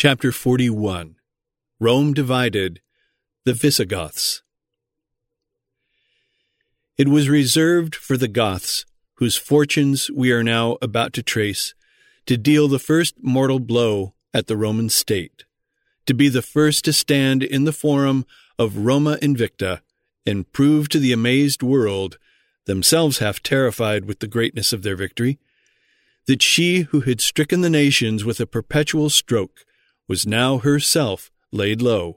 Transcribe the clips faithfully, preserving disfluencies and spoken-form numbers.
Chapter forty-one. Rome divided, the Visigoths. It was reserved for the Goths, whose fortunes we are now about to trace, to deal the first mortal blow at the Roman state, to be the first to stand in the forum of Roma Invicta and prove to the amazed world, themselves half terrified with the greatness of their victory, that she who had stricken the nations with a perpetual stroke was now herself laid low.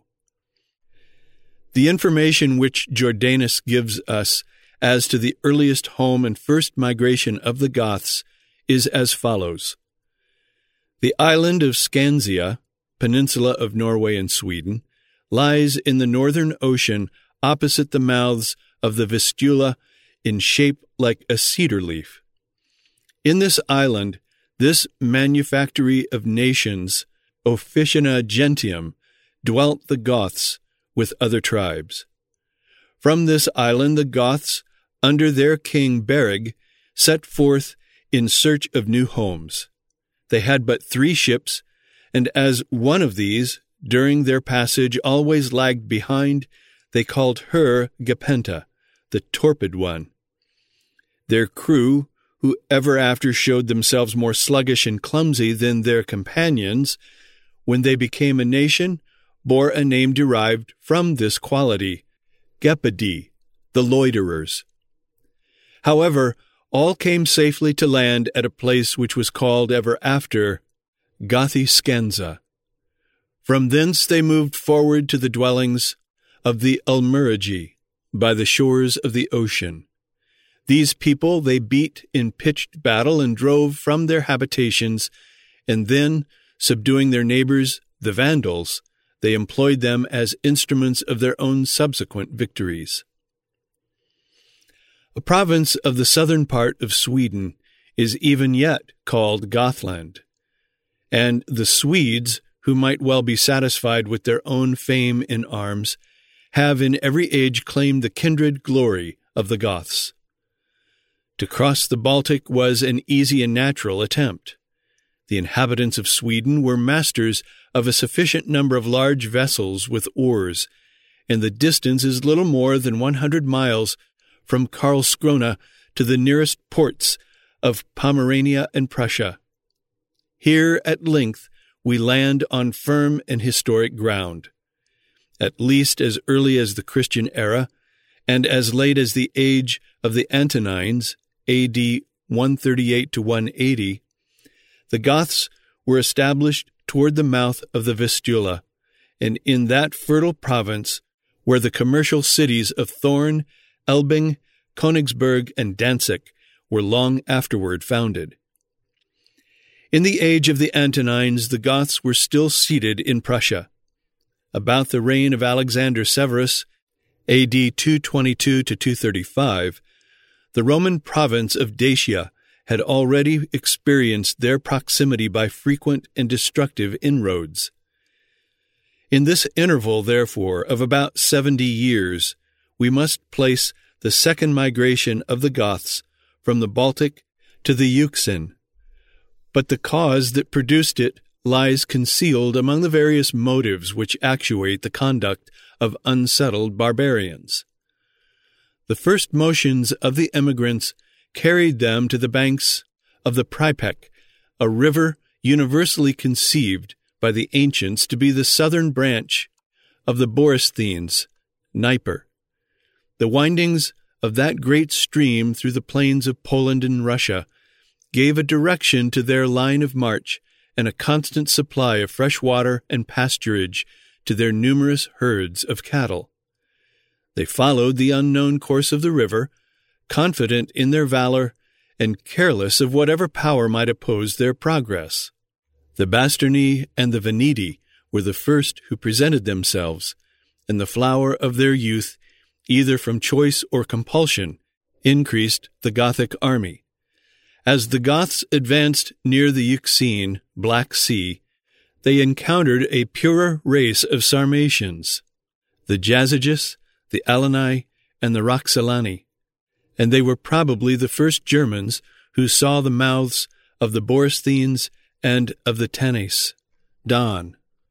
The information which Jordanus gives us as to the earliest home and first migration of the Goths is as follows. The island of Skansia, peninsula of Norway and Sweden, lies in the northern ocean opposite the mouths of the Vistula in shape like a cedar leaf. In this island, this manufactory of nations, Officina Gentium, dwelt the Goths with other tribes. From this island the Goths, under their king Berig, set forth in search of new homes. They had but three ships, and as one of these, during their passage, always lagged behind, they called her Gepenta, the torpid one. Their crew, who ever after showed themselves more sluggish and clumsy than their companions, when they became a nation, bore a name derived from this quality, Gepidi, the loiterers. However, all came safely to land at a place which was called ever after Gothiscanza. From thence they moved forward to the dwellings of the Ulmurigi, by the shores of the ocean. These people they beat in pitched battle and drove from their habitations, and then, subduing their neighbors, the Vandals, they employed them as instruments of their own subsequent victories. A province of the southern part of Sweden is even yet called Gothland, and the Swedes, who might well be satisfied with their own fame in arms, have in every age claimed the kindred glory of the Goths. To cross the Baltic was an easy and natural attempt. The inhabitants of Sweden were masters of a sufficient number of large vessels with oars, and the distance is little more than one hundred miles from Karlskrona to the nearest ports of Pomerania and Prussia. Here, at length, we land on firm and historic ground. At least as early as the Christian era, and as late as the age of the Antonines, A D one thirty-eight to one eighty, the Goths were established toward the mouth of the Vistula, and in that fertile province where the commercial cities of Thorn, Elbing, Königsberg, and Danzig were long afterward founded. In the age of the Antonines, the Goths were still seated in Prussia. About the reign of Alexander Severus, A D two twenty-two to two thirty-five, the Roman province of Dacia had already experienced their proximity by frequent and destructive inroads. In this interval, therefore, of about seventy years, we must place the second migration of the Goths from the Baltic to the Euxine. But the cause that produced it lies concealed among the various motives which actuate the conduct of unsettled barbarians. The first motions of the emigrants carried them to the banks of the Pripek, a river universally conceived by the ancients to be the southern branch of the Borysthenes, Dnieper. The windings of that great stream through the plains of Poland and Russia gave a direction to their line of march and a constant supply of fresh water and pasturage to their numerous herds of cattle. They followed the unknown course of the river, confident in their valor and careless of whatever power might oppose their progress. The Bastarnae and the Veneti were the first who presented themselves, and the flower of their youth, either from choice or compulsion, increased the Gothic army. As the Goths advanced near the Euxine, Black Sea, they encountered a purer race of Sarmatians, the Jazyges, the Alani, and the Roxolani, and they were probably the first Germans who saw the mouths of the Borysthenes and of the Tanais, Don,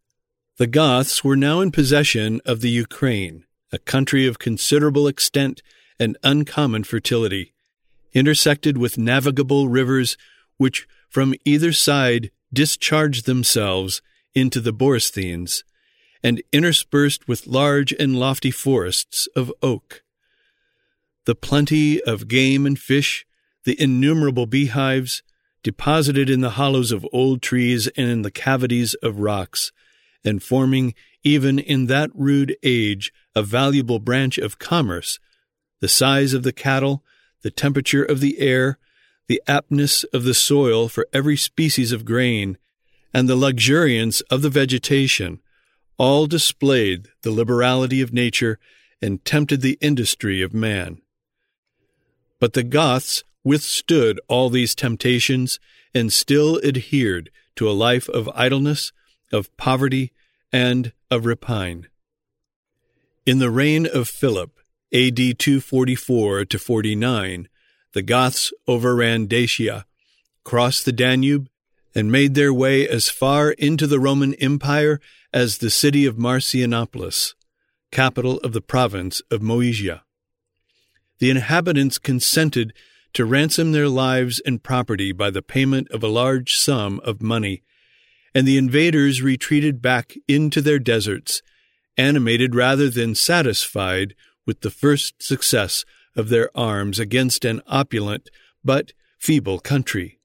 The Goths were now in possession of the Ukraine, a country of considerable extent and uncommon fertility, intersected with navigable rivers which from either side discharged themselves into the Borysthenes, and interspersed with large and lofty forests of oak. The plenty of game and fish, the innumerable beehives, deposited in the hollows of old trees and in the cavities of rocks, and forming even in that rude age a valuable branch of commerce, the size of the cattle, the temperature of the air, the aptness of the soil for every species of grain, and the luxuriance of the vegetation, all displayed the liberality of nature and tempted the industry of man. But the Goths withstood all these temptations and still adhered to a life of idleness, of poverty, and of rapine. In the reign of Philip, A D two forty-four to forty-nine, the Goths overran Dacia, crossed the Danube, and made their way as far into the Roman Empire as the city of Marcianopolis, capital of the province of Moesia. The inhabitants consented to ransom their lives and property by the payment of a large sum of money, and the invaders retreated back into their deserts, animated rather than satisfied with the first success of their arms against an opulent but feeble country.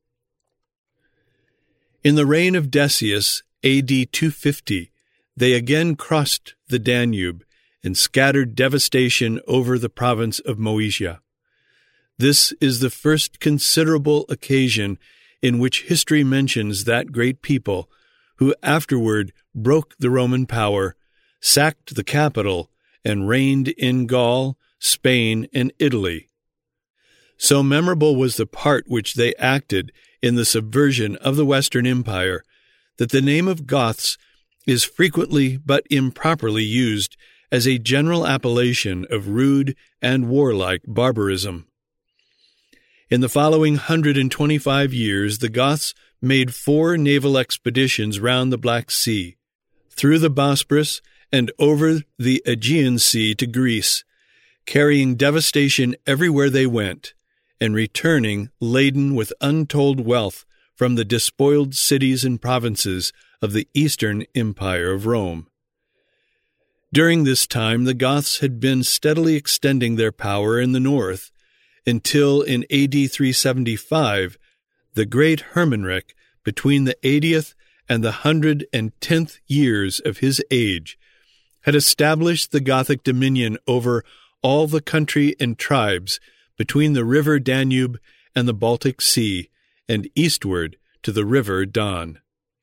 In the reign of Decius, A D two fifty, they again crossed the Danube and scattered devastation over the province of Moesia. This is the first considerable occasion in which history mentions that great people who afterward broke the Roman power, sacked the capital, and reigned in Gaul, Spain, and Italy. So memorable was the part which they acted in the subversion of the Western Empire that the name of Goths is frequently but improperly used as a general appellation of rude and warlike barbarism. In the following hundred and twenty-five years, the Goths made four naval expeditions round the Black Sea, through the Bosporus, and over the Aegean Sea to Greece, carrying devastation everywhere they went, and returning laden with untold wealth from the despoiled cities and provinces of the Eastern Empire of Rome. During this time, the Goths had been steadily extending their power in the north, until in A D three seventy-five, the great Hermanric, between the eightieth and the hundred and tenth years of his age, had established the Gothic dominion over all the country and tribes between the river Danube and the Baltic Sea, and eastward to the river Don.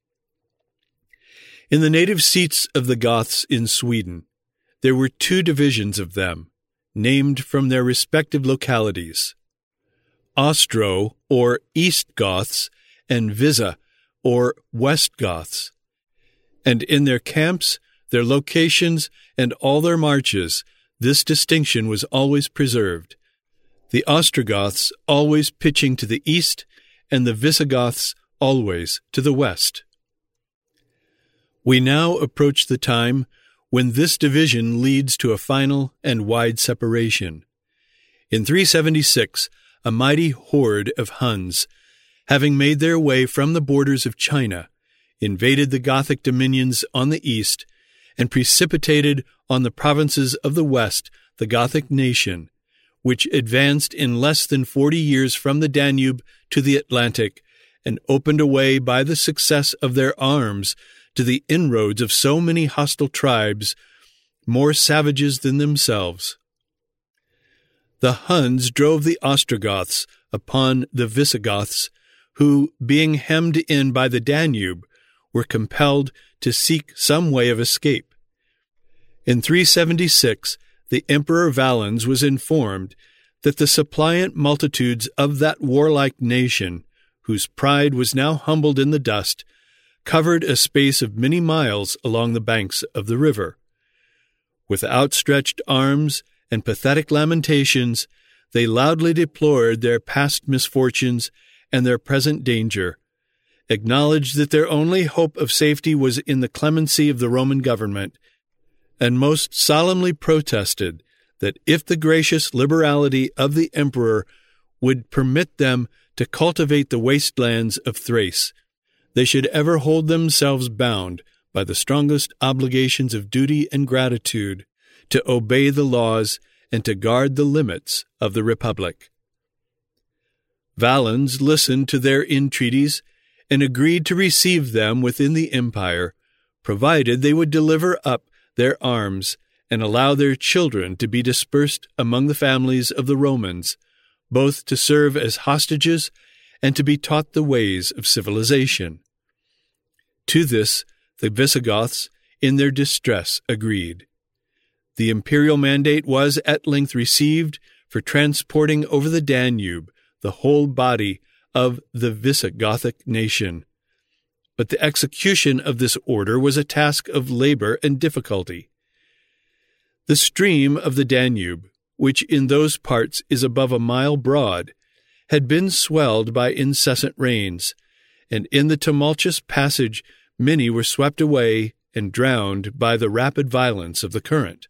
In the native seats of the Goths in Sweden, there were two divisions of them, named from their respective localities: Ostro, or East Goths, and Visa, or West Goths. And in their camps, their locations, and all their marches, this distinction was always preserved, the Ostrogoths always pitching to the east, and the Visigoths always to the west. We now approach the time when this division leads to a final and wide separation. In three seventy-six, a mighty horde of Huns, having made their way from the borders of China, invaded the Gothic dominions on the east, and precipitated on the provinces of the west the Gothic nation, which advanced in less than forty years from the Danube to the Atlantic, and opened a way by the success of their arms to the inroads of so many hostile tribes, more savages than themselves. The Huns drove the Ostrogoths upon the Visigoths, who, being hemmed in by the Danube, were compelled to seek some way of escape. In three seventy-six, the Emperor Valens was informed that the suppliant multitudes of that warlike nation, whose pride was now humbled in the dust, covered a space of many miles along the banks of the river. With outstretched arms and pathetic lamentations, they loudly deplored their past misfortunes and their present danger, acknowledged that their only hope of safety was in the clemency of the Roman government, and most solemnly protested that if the gracious liberality of the emperor would permit them to cultivate the wastelands of Thrace, they should ever hold themselves bound by the strongest obligations of duty and gratitude to obey the laws and to guard the limits of the Republic. Valens listened to their entreaties and agreed to receive them within the empire, provided they would deliver up their arms and allow their children to be dispersed among the families of the Romans, both to serve as hostages and to be taught the ways of civilization. To this the Visigoths, in their distress, agreed. The imperial mandate was at length received for transporting over the Danube the whole body of the Visigothic nation. But the execution of this order was a task of labor and difficulty. The stream of the Danube, which in those parts is above a mile broad, had been swelled by incessant rains, and in the tumultuous passage many were swept away and drowned by the rapid violence of the current.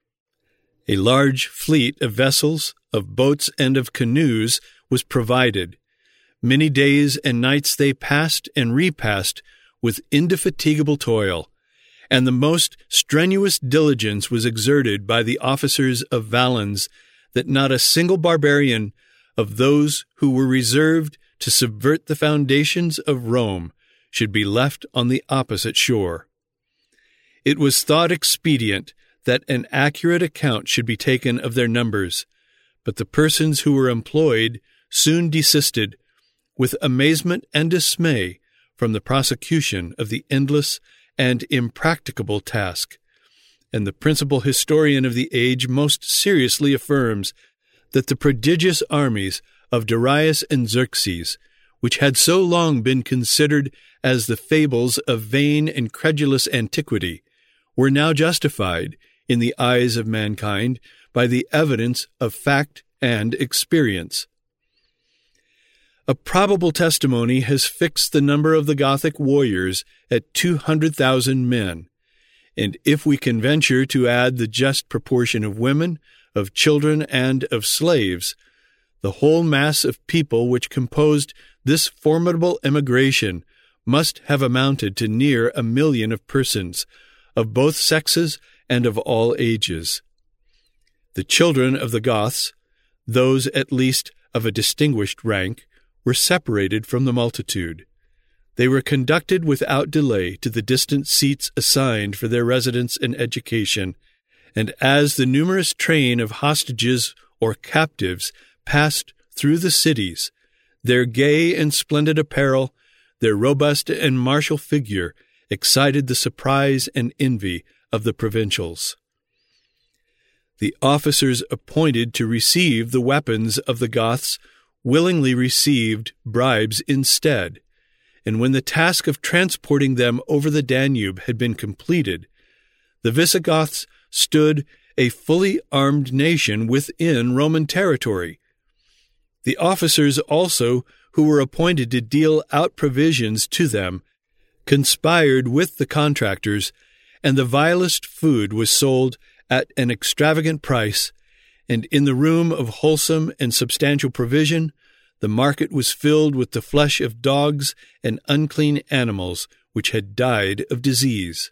A large fleet of vessels, of boats, and of canoes was provided. Many days and nights they passed and repassed with indefatigable toil, and the most strenuous diligence was exerted by the officers of Valens that not a single barbarian of those who were reserved to subvert the foundations of Rome should be left on the opposite shore. It was thought expedient that an accurate account should be taken of their numbers, but the persons who were employed soon desisted with amazement and dismay from the prosecution of the endless and impracticable task, and the principal historian of the age most seriously affirms that the prodigious armies of Darius and Xerxes, which had so long been considered as the fables of vain and credulous antiquity, were now justified, in the eyes of mankind, by the evidence of fact and experience. A probable testimony has fixed the number of the Gothic warriors at two hundred thousand men, and if we can venture to add the just proportion of women, of children, and of slaves, the whole mass of people which composed this formidable emigration must have amounted to near a million of persons, of both sexes and of all ages. The children of the Goths, those at least of a distinguished rank, were separated from the multitude. They were conducted without delay to the distant seats assigned for their residence and education, and as the numerous train of hostages or captives passed through the cities, their gay and splendid apparel, their robust and martial figure, excited the surprise and envy of the provincials. The officers appointed to receive the weapons of the Goths willingly received bribes instead, and when the task of transporting them over the Danube had been completed, the Visigoths stood a fully armed nation within Roman territory. The officers also, who were appointed to deal out provisions to them, conspired with the contractors, and the vilest food was sold at an extravagant price, and in the room of wholesome and substantial provision, the market was filled with the flesh of dogs and unclean animals which had died of disease.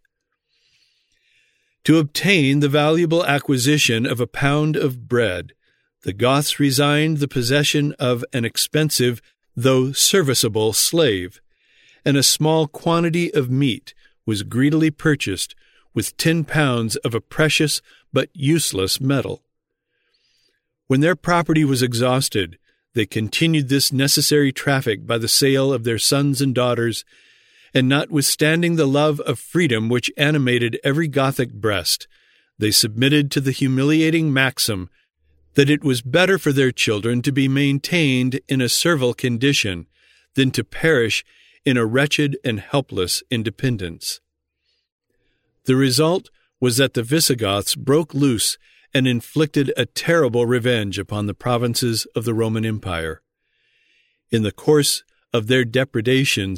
To obtain the valuable acquisition of a pound of bread, the Goths resigned the possession of an expensive, though serviceable, slave, and a small quantity of meat was greedily purchased with ten pounds of a precious but useless metal. When their property was exhausted, they continued this necessary traffic by the sale of their sons and daughters, and notwithstanding the love of freedom which animated every Gothic breast, they submitted to the humiliating maxim that it was better for their children to be maintained in a servile condition than to perish in a wretched and helpless independence. The result was that the Visigoths broke loose and inflicted a terrible revenge upon the provinces of the Roman Empire. In the course of their depredations,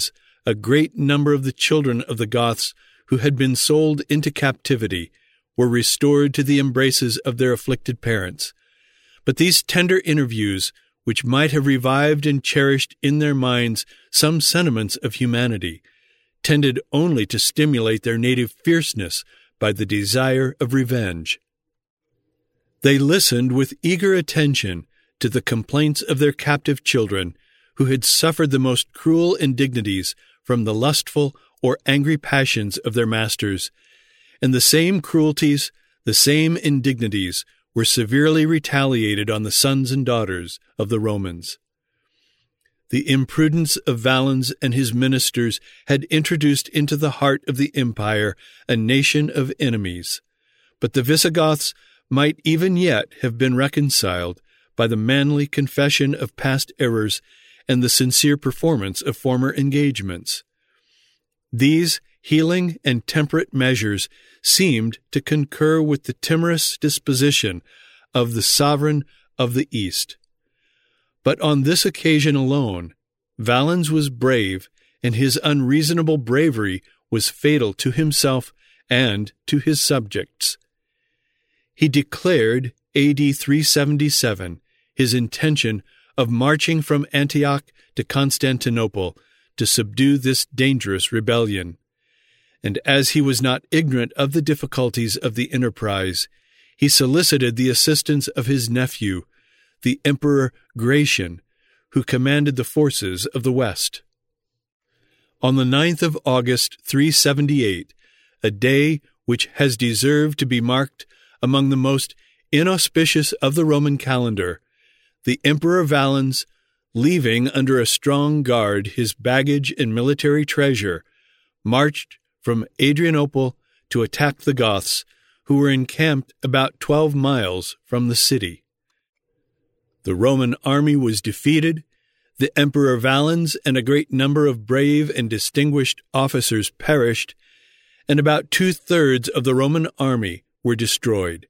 a great number of the children of the Goths who had been sold into captivity were restored to the embraces of their afflicted parents. But these tender interviews, which might have revived and cherished in their minds some sentiments of humanity, tended only to stimulate their native fierceness by the desire of revenge. They listened with eager attention to the complaints of their captive children, who had suffered the most cruel indignities from the lustful or angry passions of their masters, and the same cruelties, the same indignities, were severely retaliated on the sons and daughters of the Romans. The imprudence of Valens and his ministers had introduced into the heart of the empire a nation of enemies, but the Visigoths might even yet have been reconciled by the manly confession of past errors and the sincere performance of former engagements. These healing and temperate measures seemed to concur with the timorous disposition of the sovereign of the East. But on this occasion alone, Valens was brave, and his unreasonable bravery was fatal to himself and to his subjects. He declared, A D three seventy-seven, his intention of marching from Antioch to Constantinople to subdue this dangerous rebellion. And as he was not ignorant of the difficulties of the enterprise, he solicited the assistance of his nephew, the Emperor Gratian, who commanded the forces of the West. On the ninth of August, three seventy-eight, a day which has deserved to be marked among the most inauspicious of the Roman calendar, the Emperor Valens, leaving under a strong guard his baggage and military treasure, marched from Adrianople to attack the Goths, who were encamped about twelve miles from the city. The Roman army was defeated, the Emperor Valens and a great number of brave and distinguished officers perished, and about two-thirds of the Roman army were destroyed.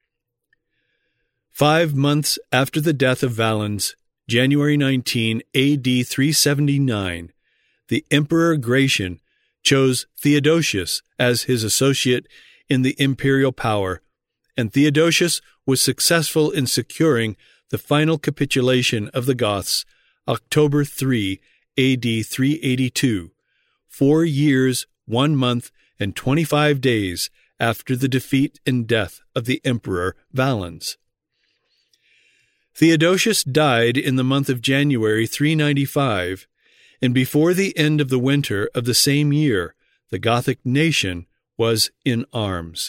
Five months after the death of Valens, January nineteenth, A D three seventy-nine, the Emperor Gratian chose Theodosius as his associate in the imperial power, and Theodosius was successful in securing the final capitulation of the Goths, October third, A D three eighty-two, four years, one month, and twenty-five days after the defeat and death of the Emperor Valens. Theodosius died in the month of January three ninety-five, and before the end of the winter of the same year, the Gothic nation was in arms.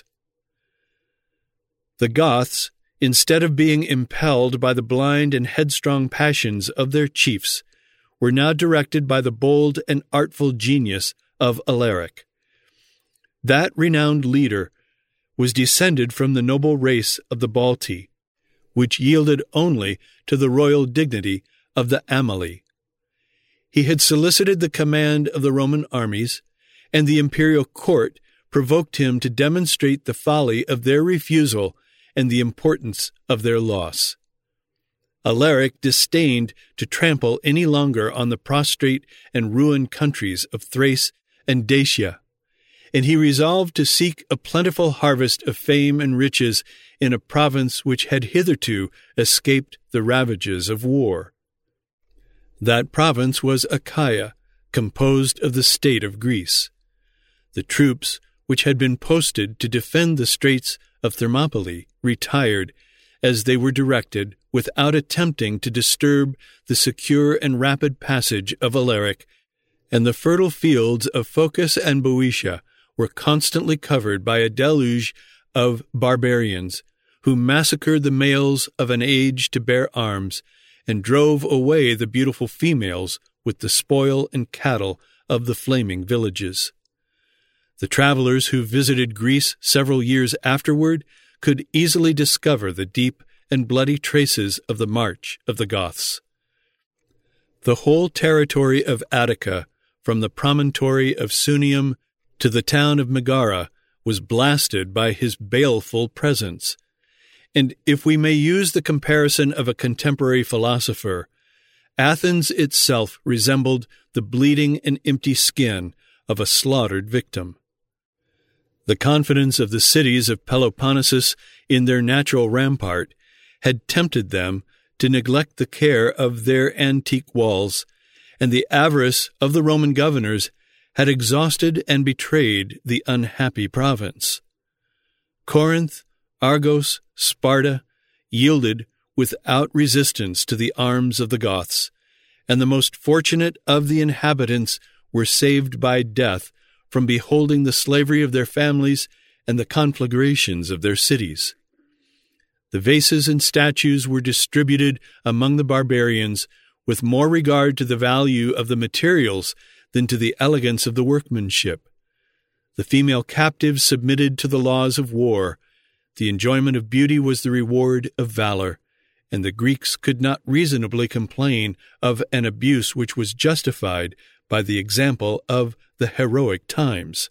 The Goths, instead of being impelled by the blind and headstrong passions of their chiefs, were now directed by the bold and artful genius of Alaric. That renowned leader was descended from the noble race of the Balti, which yielded only to the royal dignity of the Amali. He had solicited the command of the Roman armies, and the imperial court provoked him to demonstrate the folly of their refusal and the importance of their loss. Alaric disdained to trample any longer on the prostrate and ruined countries of Thrace and Dacia, and he resolved to seek a plentiful harvest of fame and riches in a province which had hitherto escaped the ravages of war. That province was Achaia, composed of the state of Greece. The troops, which had been posted to defend the straits of Thermopylae, retired, as they were directed, without attempting to disturb the secure and rapid passage of Alaric, and the fertile fields of Phocis and Boeotia were constantly covered by a deluge of barbarians, who massacred the males of an age to bear arms, and drove away the beautiful females with the spoil and cattle of the flaming villages. The travelers who visited Greece several years afterward could easily discover the deep and bloody traces of the march of the Goths. The whole territory of Attica, from the promontory of Sunium to the town of Megara, was blasted by his baleful presence. And if we may use the comparison of a contemporary philosopher, Athens itself resembled the bleeding and empty skin of a slaughtered victim. The confidence of the cities of Peloponnesus in their natural rampart had tempted them to neglect the care of their antique walls, and the avarice of the Roman governors had exhausted and betrayed the unhappy province. Corinth, Argos, Sparta yielded without resistance to the arms of the Goths, and the most fortunate of the inhabitants were saved by death from beholding the slavery of their families and the conflagrations of their cities. The vases and statues were distributed among the barbarians with more regard to the value of the materials than to the elegance of the workmanship. The female captives submitted to the laws of war. The enjoyment of beauty was the reward of valor, and the Greeks could not reasonably complain of an abuse which was justified by the example of the heroic times.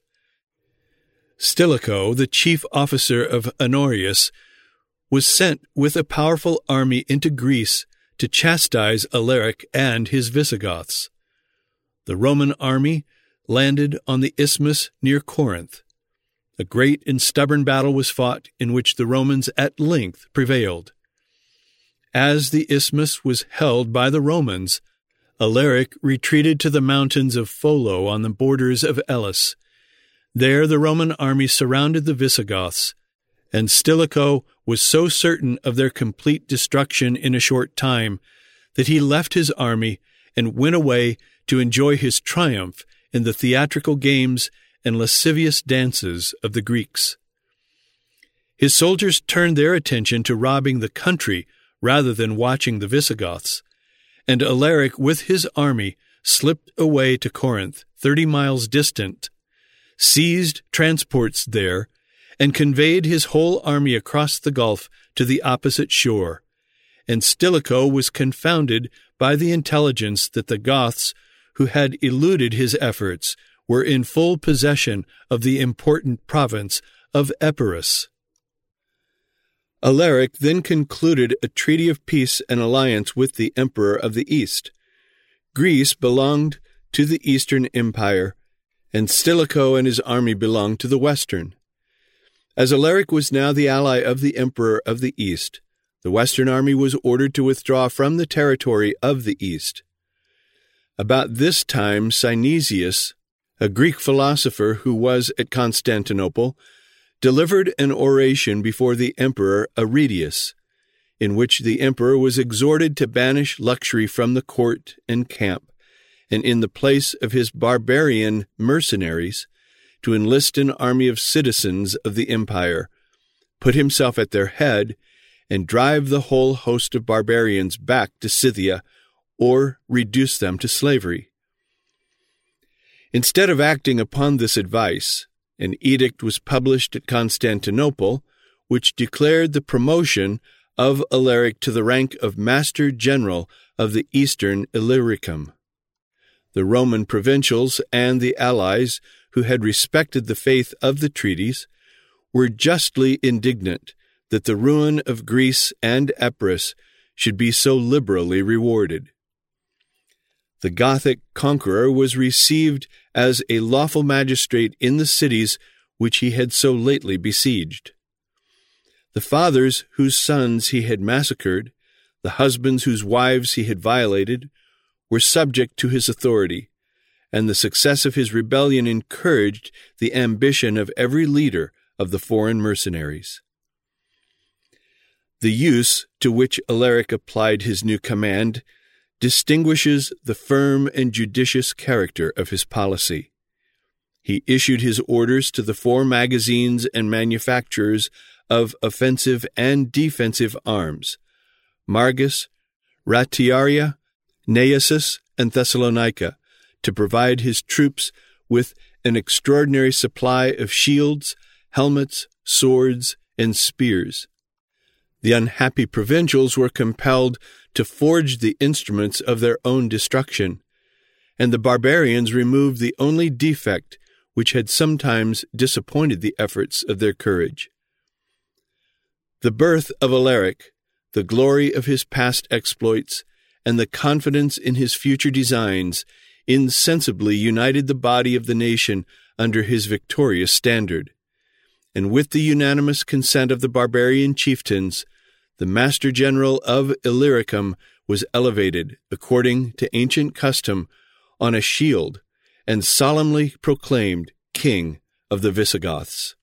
Stilicho, the chief officer of Honorius, was sent with a powerful army into Greece to chastise Alaric and his Visigoths. The Roman army landed on the isthmus near Corinth. A great and stubborn battle was fought, in which the Romans at length prevailed. As the isthmus was held by the Romans, Alaric retreated to the mountains of Pholo on the borders of Elis. There the Roman army surrounded the Visigoths, and Stilicho was so certain of their complete destruction in a short time that he left his army and went away to enjoy his triumph in the theatrical games and lascivious dances of the Greeks. His soldiers turned their attention to robbing the country rather than watching the Visigoths, and Alaric with his army slipped away to Corinth, thirty miles distant, seized transports there, and conveyed his whole army across the gulf to the opposite shore, and Stilicho was confounded by the intelligence that the Goths, who had eluded his efforts, were in full possession of the important province of Epirus. Alaric then concluded a treaty of peace and alliance with the Emperor of the East. Greece belonged to the Eastern Empire, and Stilicho and his army belonged to the Western. As Alaric was now the ally of the Emperor of the East, the Western army was ordered to withdraw from the territory of the East. About this time, Synesius, a Greek philosopher who was at Constantinople, delivered an oration before the Emperor Aridius, in which the emperor was exhorted to banish luxury from the court and camp, and in the place of his barbarian mercenaries, to enlist an army of citizens of the empire, put himself at their head, and drive the whole host of barbarians back to Scythia, or reduce them to slavery. Instead of acting upon this advice, an edict was published at Constantinople, which declared the promotion of Alaric to the rank of Master General of the Eastern Illyricum. The Roman provincials and the allies, who had respected the faith of the treaties, were justly indignant that the ruin of Greece and Epirus should be so liberally rewarded. The Gothic conqueror was received as a lawful magistrate in the cities which he had so lately besieged. The fathers whose sons he had massacred, the husbands whose wives he had violated, were subject to his authority, and the success of his rebellion encouraged the ambition of every leader of the foreign mercenaries. The use to which Alaric applied his new command distinguishes the firm and judicious character of his policy. He issued his orders to the four magazines and manufacturers of offensive and defensive arms, Margus, Ratiaria, Naissus, and Thessalonica, to provide his troops with an extraordinary supply of shields, helmets, swords, and spears. The unhappy provincials were compelled to forge the instruments of their own destruction, and the barbarians removed the only defect which had sometimes disappointed the efforts of their courage. The birth of Alaric, the glory of his past exploits, and the confidence in his future designs insensibly united the body of the nation under his victorious standard. And with the unanimous consent of the barbarian chieftains, the Master General of Illyricum was elevated, according to ancient custom, on a shield, and solemnly proclaimed King of the Visigoths.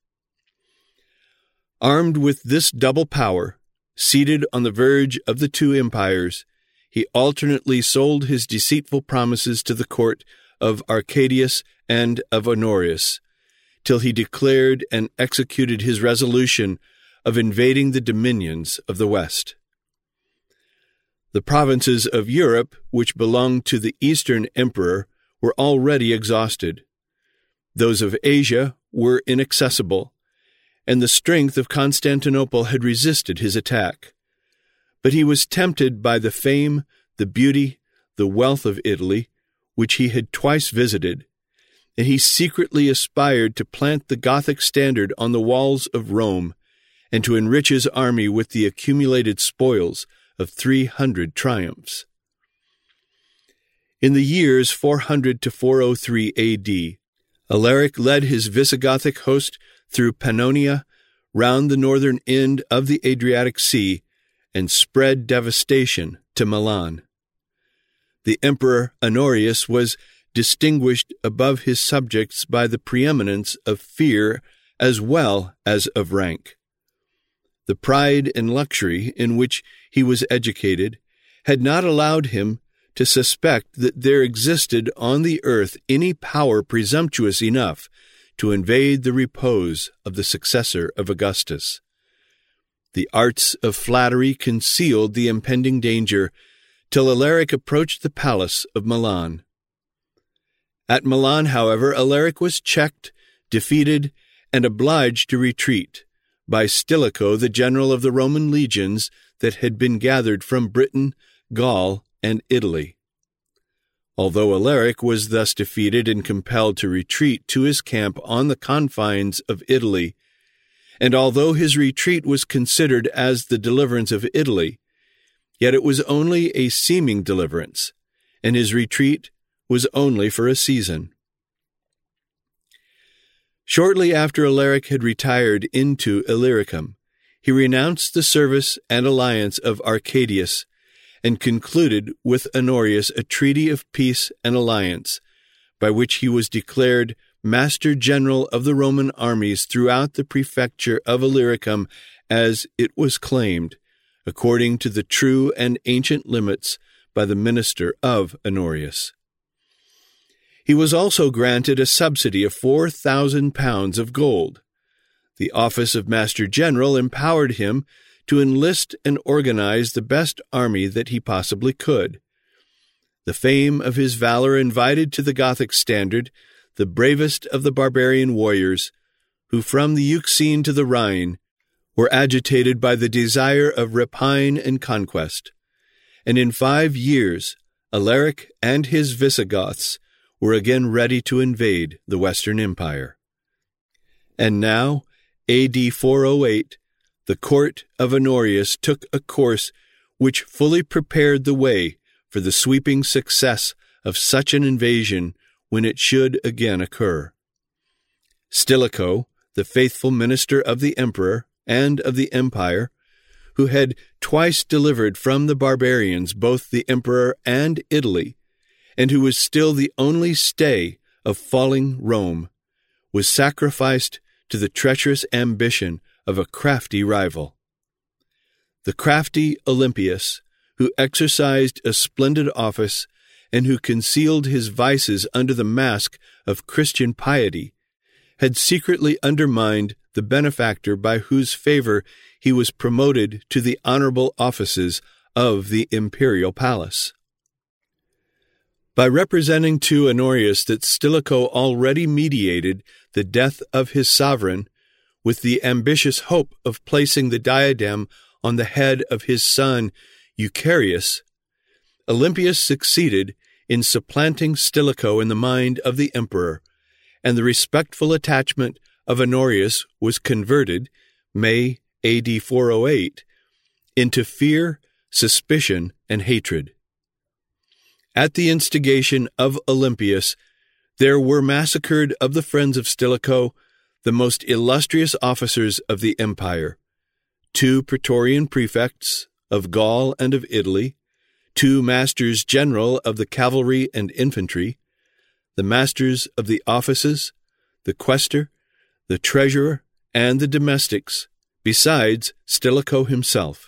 Armed with this double power, seated on the verge of the two empires, he alternately sold his deceitful promises to the court of Arcadius and of Honorius, till he declared and executed his resolution of invading the dominions of the West. The provinces of Europe, which belonged to the Eastern Emperor, were already exhausted. Those of Asia were inaccessible, and the strength of Constantinople had resisted his attack. But he was tempted by the fame, the beauty, the wealth of Italy, which he had twice visited, and he secretly aspired to plant the Gothic standard on the walls of Rome, and to enrich his army with the accumulated spoils of three hundred triumphs. In the years four hundred to four oh three A D, Alaric led his Visigothic host through Pannonia, round the northern end of the Adriatic Sea, and spread devastation to Milan. The Emperor Honorius was distinguished above his subjects by the preeminence of fear as well as of rank. The pride and luxury in which he was educated had not allowed him to suspect that there existed on the earth any power presumptuous enough to invade the repose of the successor of Augustus. The arts of flattery concealed the impending danger till Alaric approached the palace of Milan. At Milan, however, Alaric was checked, defeated, and obliged to retreat by Stilicho, the general of the Roman legions that had been gathered from Britain, Gaul, and Italy. Although Alaric was thus defeated and compelled to retreat to his camp on the confines of Italy, and although his retreat was considered as the deliverance of Italy, yet it was only a seeming deliverance, and his retreat was only for a season. Shortly after Alaric had retired into Illyricum, he renounced the service and alliance of Arcadius, and concluded with Honorius a treaty of peace and alliance, by which he was declared Master General of the Roman armies throughout the prefecture of Illyricum, as it was claimed, according to the true and ancient limits by the minister of Honorius. He was also granted a subsidy of four thousand pounds of gold. The office of Master General empowered him to enlist and organize the best army that he possibly could. The fame of his valor invited to the Gothic standard the bravest of the barbarian warriors, who from the Euxine to the Rhine were agitated by the desire of rapine and conquest. And in five years, Alaric and his Visigoths were again ready to invade the Western Empire. And now, A D four oh eight, the court of Honorius took a course which fully prepared the way for the sweeping success of such an invasion when it should again occur. Stilicho, the faithful minister of the emperor and of the empire, who had twice delivered from the barbarians both the emperor and Italy, and who was still the only stay of falling Rome, was sacrificed to the treacherous ambition of a crafty rival. The crafty Olympius, who exercised a splendid office and who concealed his vices under the mask of Christian piety, had secretly undermined the benefactor by whose favor he was promoted to the honorable offices of the imperial palace. By representing to Honorius that Stilicho already mediated the death of his sovereign, with the ambitious hope of placing the diadem on the head of his son Eucharius, Olympius succeeded in supplanting Stilicho in the mind of the emperor, and the respectful attachment of Honorius was converted, May A D four oh eight, into fear, suspicion, and hatred. At the instigation of Olympius, there were massacred of the friends of Stilicho the most illustrious officers of the empire, two praetorian prefects of Gaul and of Italy, two masters general of the cavalry and infantry, the masters of the offices, the quaestor, the treasurer, and the domestics, besides Stilicho himself.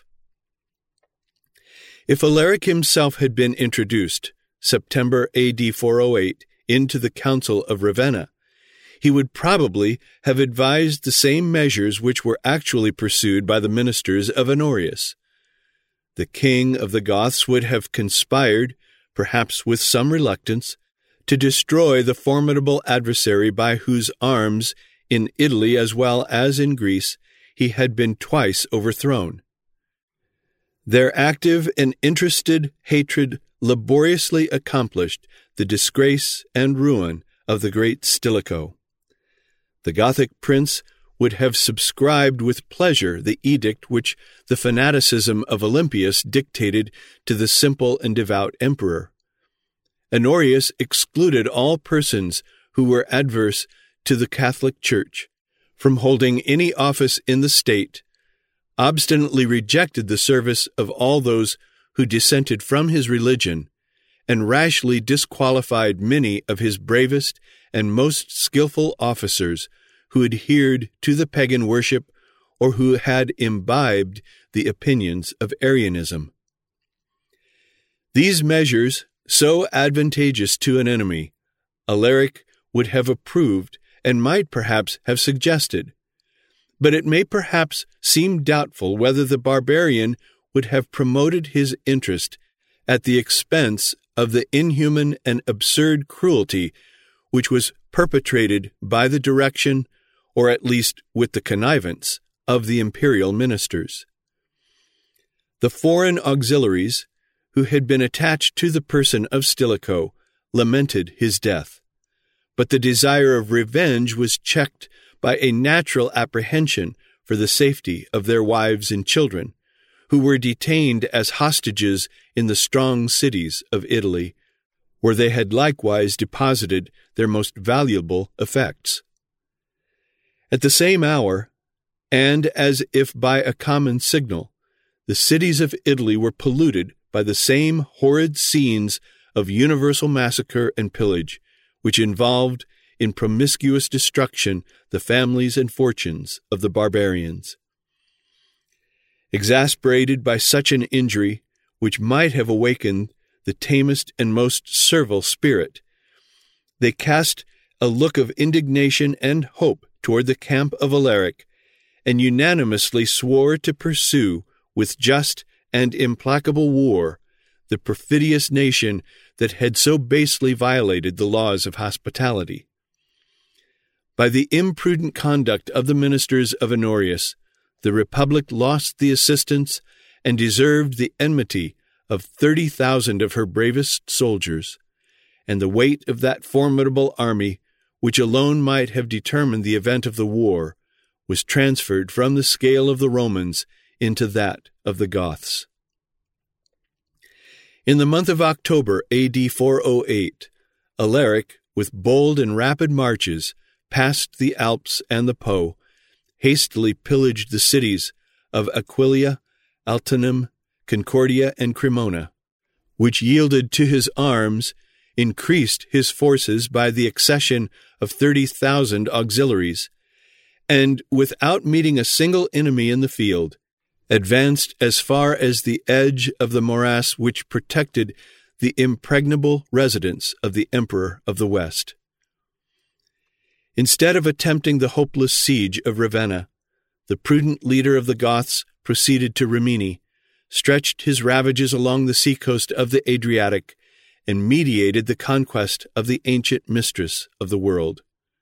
If Alaric himself had been introduced, September A D four oh eight, into the Council of Ravenna, he would probably have advised the same measures which were actually pursued by the ministers of Honorius. The king of the Goths would have conspired, perhaps with some reluctance, to destroy the formidable adversary by whose arms, in Italy as well as in Greece, he had been twice overthrown. Their active and interested hatred laboriously accomplished the disgrace and ruin of the great Stilicho. The Gothic prince would have subscribed with pleasure the edict which the fanaticism of Olympius dictated to the simple and devout emperor. Honorius excluded all persons who were adverse to the Catholic Church from holding any office in the state, obstinately rejected the service of all those who dissented from his religion, and rashly disqualified many of his bravest and most skillful officers who adhered to the pagan worship or who had imbibed the opinions of Arianism. These measures, so advantageous to an enemy, Alaric would have approved and might perhaps have suggested, but it may perhaps seem doubtful whether the barbarian would have promoted his interest at the expense of the inhuman and absurd cruelty which was perpetrated by the direction, or at least with the connivance, of the imperial ministers. The foreign auxiliaries, who had been attached to the person of Stilicho, lamented his death, but the desire of revenge was checked by a natural apprehension for the safety of their wives and children, who were detained as hostages in the strong cities of Italy, where they had likewise deposited their most valuable effects. At the same hour, and as if by a common signal, the cities of Italy were polluted by the same horrid scenes of universal massacre and pillage, which involved in promiscuous destruction the families and fortunes of the barbarians. Exasperated by such an injury, which might have awakened the tamest and most servile spirit, they cast a look of indignation and hope toward the camp of Alaric, and unanimously swore to pursue with just and implacable war the perfidious nation that had so basely violated the laws of hospitality. By the imprudent conduct of the ministers of Honorius, the Republic lost the assistance and deserved the enmity of thirty thousand of her bravest soldiers, and the weight of that formidable army, which alone might have determined the event of the war, was transferred from the scale of the Romans into that of the Goths. In the month of October A D four oh eight, Alaric, with bold and rapid marches, passed the Alps and the Po, hastily pillaged the cities of Aquileia, Altinum, Concordia, and Cremona, which yielded to his arms, increased his forces by the accession of thirty thousand auxiliaries, and, without meeting a single enemy in the field, advanced as far as the edge of the morass which protected the impregnable residence of the Emperor of the West. Instead of attempting the hopeless siege of Ravenna, the prudent leader of the Goths proceeded to Rimini, stretched his ravages along the seacoast of the Adriatic, and mediated the conquest of the ancient mistress of the world.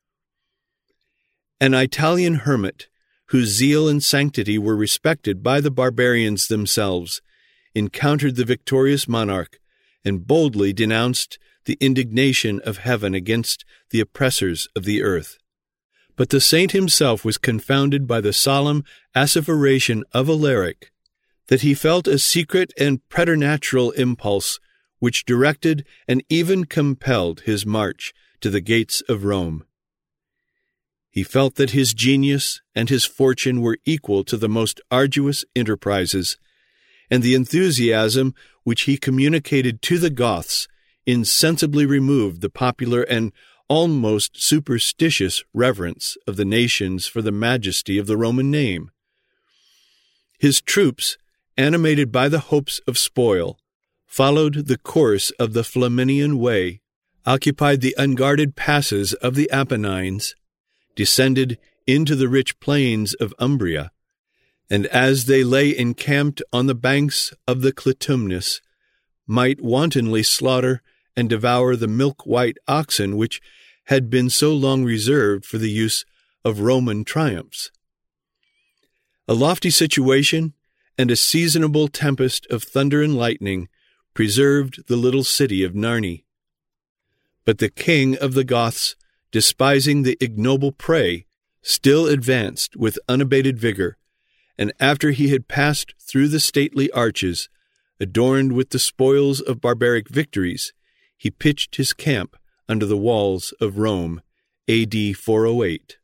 An Italian hermit, whose zeal and sanctity were respected by the barbarians themselves, encountered the victorious monarch and boldly denounced the indignation of heaven against the oppressors of the earth. But the saint himself was confounded by the solemn asseveration of Alaric that he felt a secret and preternatural impulse which directed and even compelled his march to the gates of Rome. He felt that his genius and his fortune were equal to the most arduous enterprises, and the enthusiasm which he communicated to the Goths insensibly removed the popular and almost superstitious reverence of the nations for the majesty of the Roman name. His troops, animated by the hopes of spoil, followed the course of the Flaminian Way, occupied the unguarded passes of the Apennines, descended into the rich plains of Umbria, and as they lay encamped on the banks of the Clitumnus, might wantonly slaughter and devour the milk-white oxen which had been so long reserved for the use of Roman triumphs. A lofty situation and a seasonable tempest of thunder and lightning preserved the little city of Narni. But the king of the Goths, despising the ignoble prey, still advanced with unabated vigor, and after he had passed through the stately arches, adorned with the spoils of barbaric victories, he pitched his camp under the walls of Rome, A D four oh eight.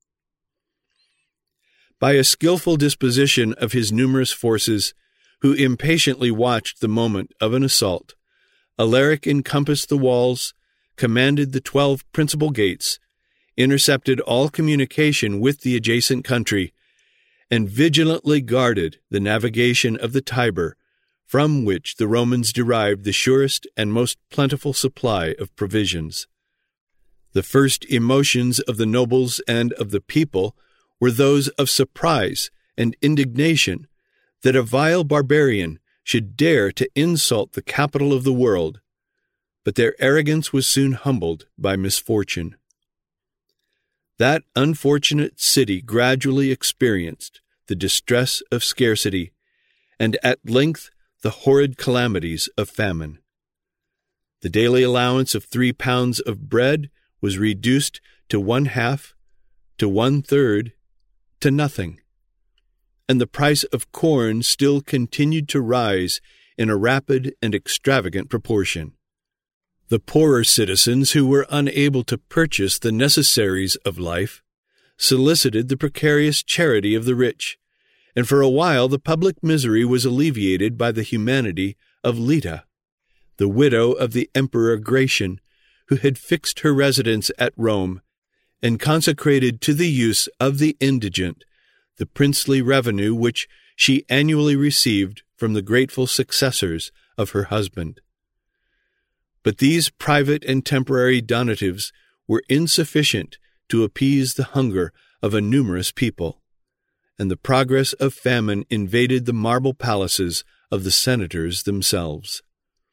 By a skillful disposition of his numerous forces, who impatiently watched the moment of an assault, Alaric encompassed the walls, commanded the twelve principal gates, intercepted all communication with the adjacent country, and vigilantly guarded the navigation of the Tiber, from which the Romans derived the surest and most plentiful supply of provisions. The first emotions of the nobles and of the people were those of surprise and indignation that a vile barbarian should dare to insult the capital of the world, but their arrogance was soon humbled by misfortune. That unfortunate city gradually experienced the distress of scarcity, and at length the horrid calamities of famine. The daily allowance of three pounds of bread was reduced to one half, to one-third, to nothing, and the price of corn still continued to rise in a rapid and extravagant proportion. The poorer citizens who were unable to purchase the necessaries of life solicited the precarious charity of the rich, and for a while the public misery was alleviated by the humanity of Lita, the widow of the Emperor Gratian, who had fixed her residence at Rome and consecrated to the use of the indigent the princely revenue which she annually received from the grateful successors of her husband. But these private and temporary donatives were insufficient to appease the hunger of a numerous people, and the progress of famine invaded the marble palaces of the senators themselves.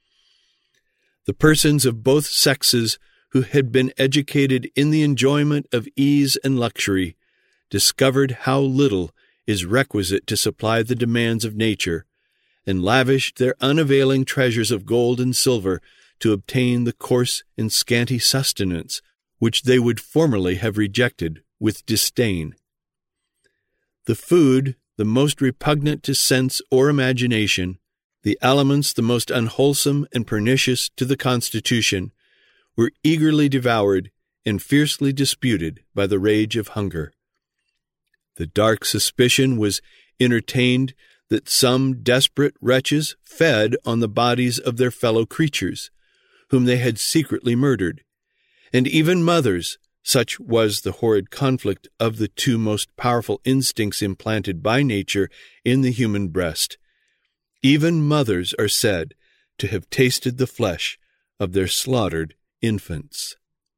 The persons of both sexes who had been educated in the enjoyment of ease and luxury discovered how little is requisite to supply the demands of nature, and lavished their unavailing treasures of gold and silver to obtain the coarse and scanty sustenance which they would formerly have rejected with disdain. The food the most repugnant to sense or imagination, the aliments the most unwholesome and pernicious to the constitution, were eagerly devoured and fiercely disputed by the rage of hunger. The dark suspicion was entertained that some desperate wretches fed on the bodies of their fellow creatures, whom they had secretly murdered, and even mothers, such was the horrid conflict of the two most powerful instincts implanted by nature in the human breast. Even mothers are said to have tasted the flesh of their slaughtered infants.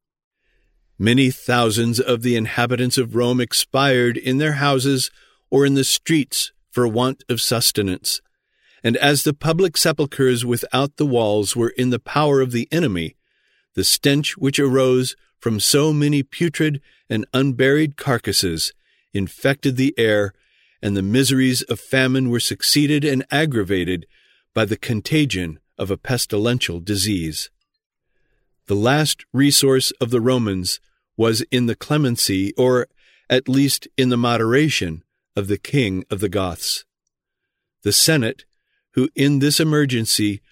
Many thousands of the inhabitants of Rome expired in their houses or in the streets for want of sustenance, and as the public sepulchres without the walls were in the power of the enemy, the stench which arose from so many putrid and unburied carcasses infected the air, and the miseries of famine were succeeded and aggravated by the contagion of a pestilential disease. The last resource of the Romans was in the clemency, or at least in the moderation, of the king of the Goths. The Senate, who in this emergency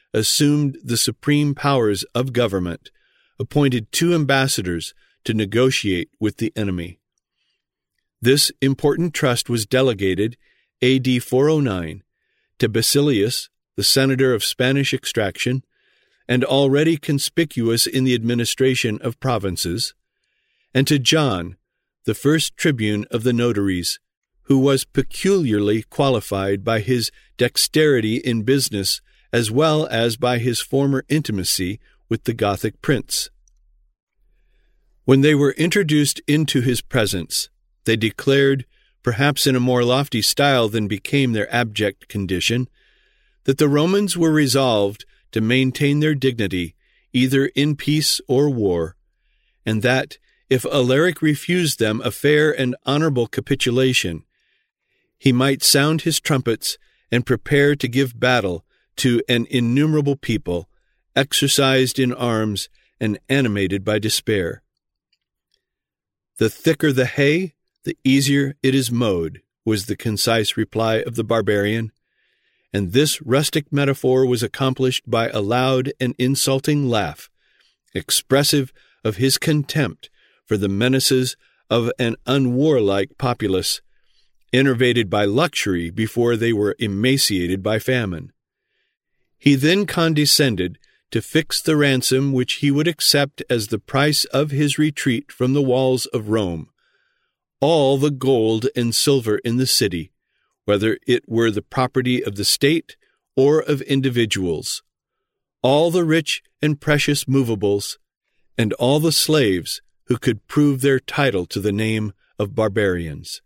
assumed the supreme powers of government, appointed two ambassadors to negotiate with the enemy. This important trust was delegated, A D four oh nine, to Basilius, the senator of Spanish extraction, and already conspicuous in the administration of provinces, and to John, the first tribune of the notaries, who was peculiarly qualified by his dexterity in business as well as by his former intimacy with the Gothic prince. When they were introduced into his presence, they declared, perhaps in a more lofty style than became their abject condition, that the Romans were resolved to maintain their dignity either in peace or war, and that, if Alaric refused them a fair and honorable capitulation, he might sound his trumpets and prepare to give battle to an innumerable people, exercised in arms and animated by despair. The thicker the hay, the easier it is mowed, was the concise reply of the barbarian, and this rustic metaphor was accomplished by a loud and insulting laugh, expressive of his contempt for the menaces of an unwarlike populace, enervated by luxury before they were emaciated by famine. He then condescended to fix the ransom which he would accept as the price of his retreat from the walls of Rome, all the gold and silver in the city, whether it were the property of the state or of individuals, all the rich and precious movables, and all the slaves who could prove their title to the name of barbarians.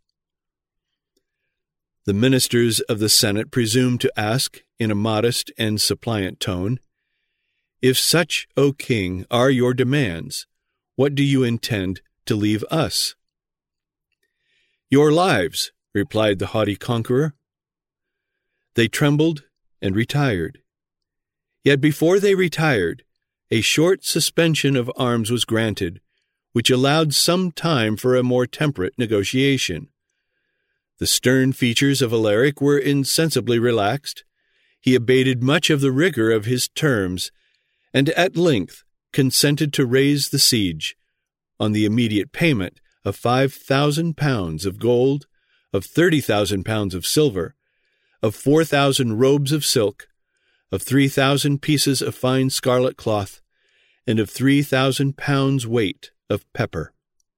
The ministers of the Senate presumed to ask, in a modest and suppliant tone, "If such, O king, are your demands, what do you intend to leave us?" "Your lives," replied the haughty conqueror. They trembled and retired. Yet before they retired, a short suspension of arms was granted, which allowed some time for a more temperate negotiation. The stern features of Alaric were insensibly relaxed. He abated much of the rigor of his terms, and at length consented to raise the siege, on the immediate payment of five thousand pounds of gold, of thirty thousand pounds of silver, of four thousand robes of silk, of three thousand pieces of fine scarlet cloth, and of three thousand pounds weight of pepper.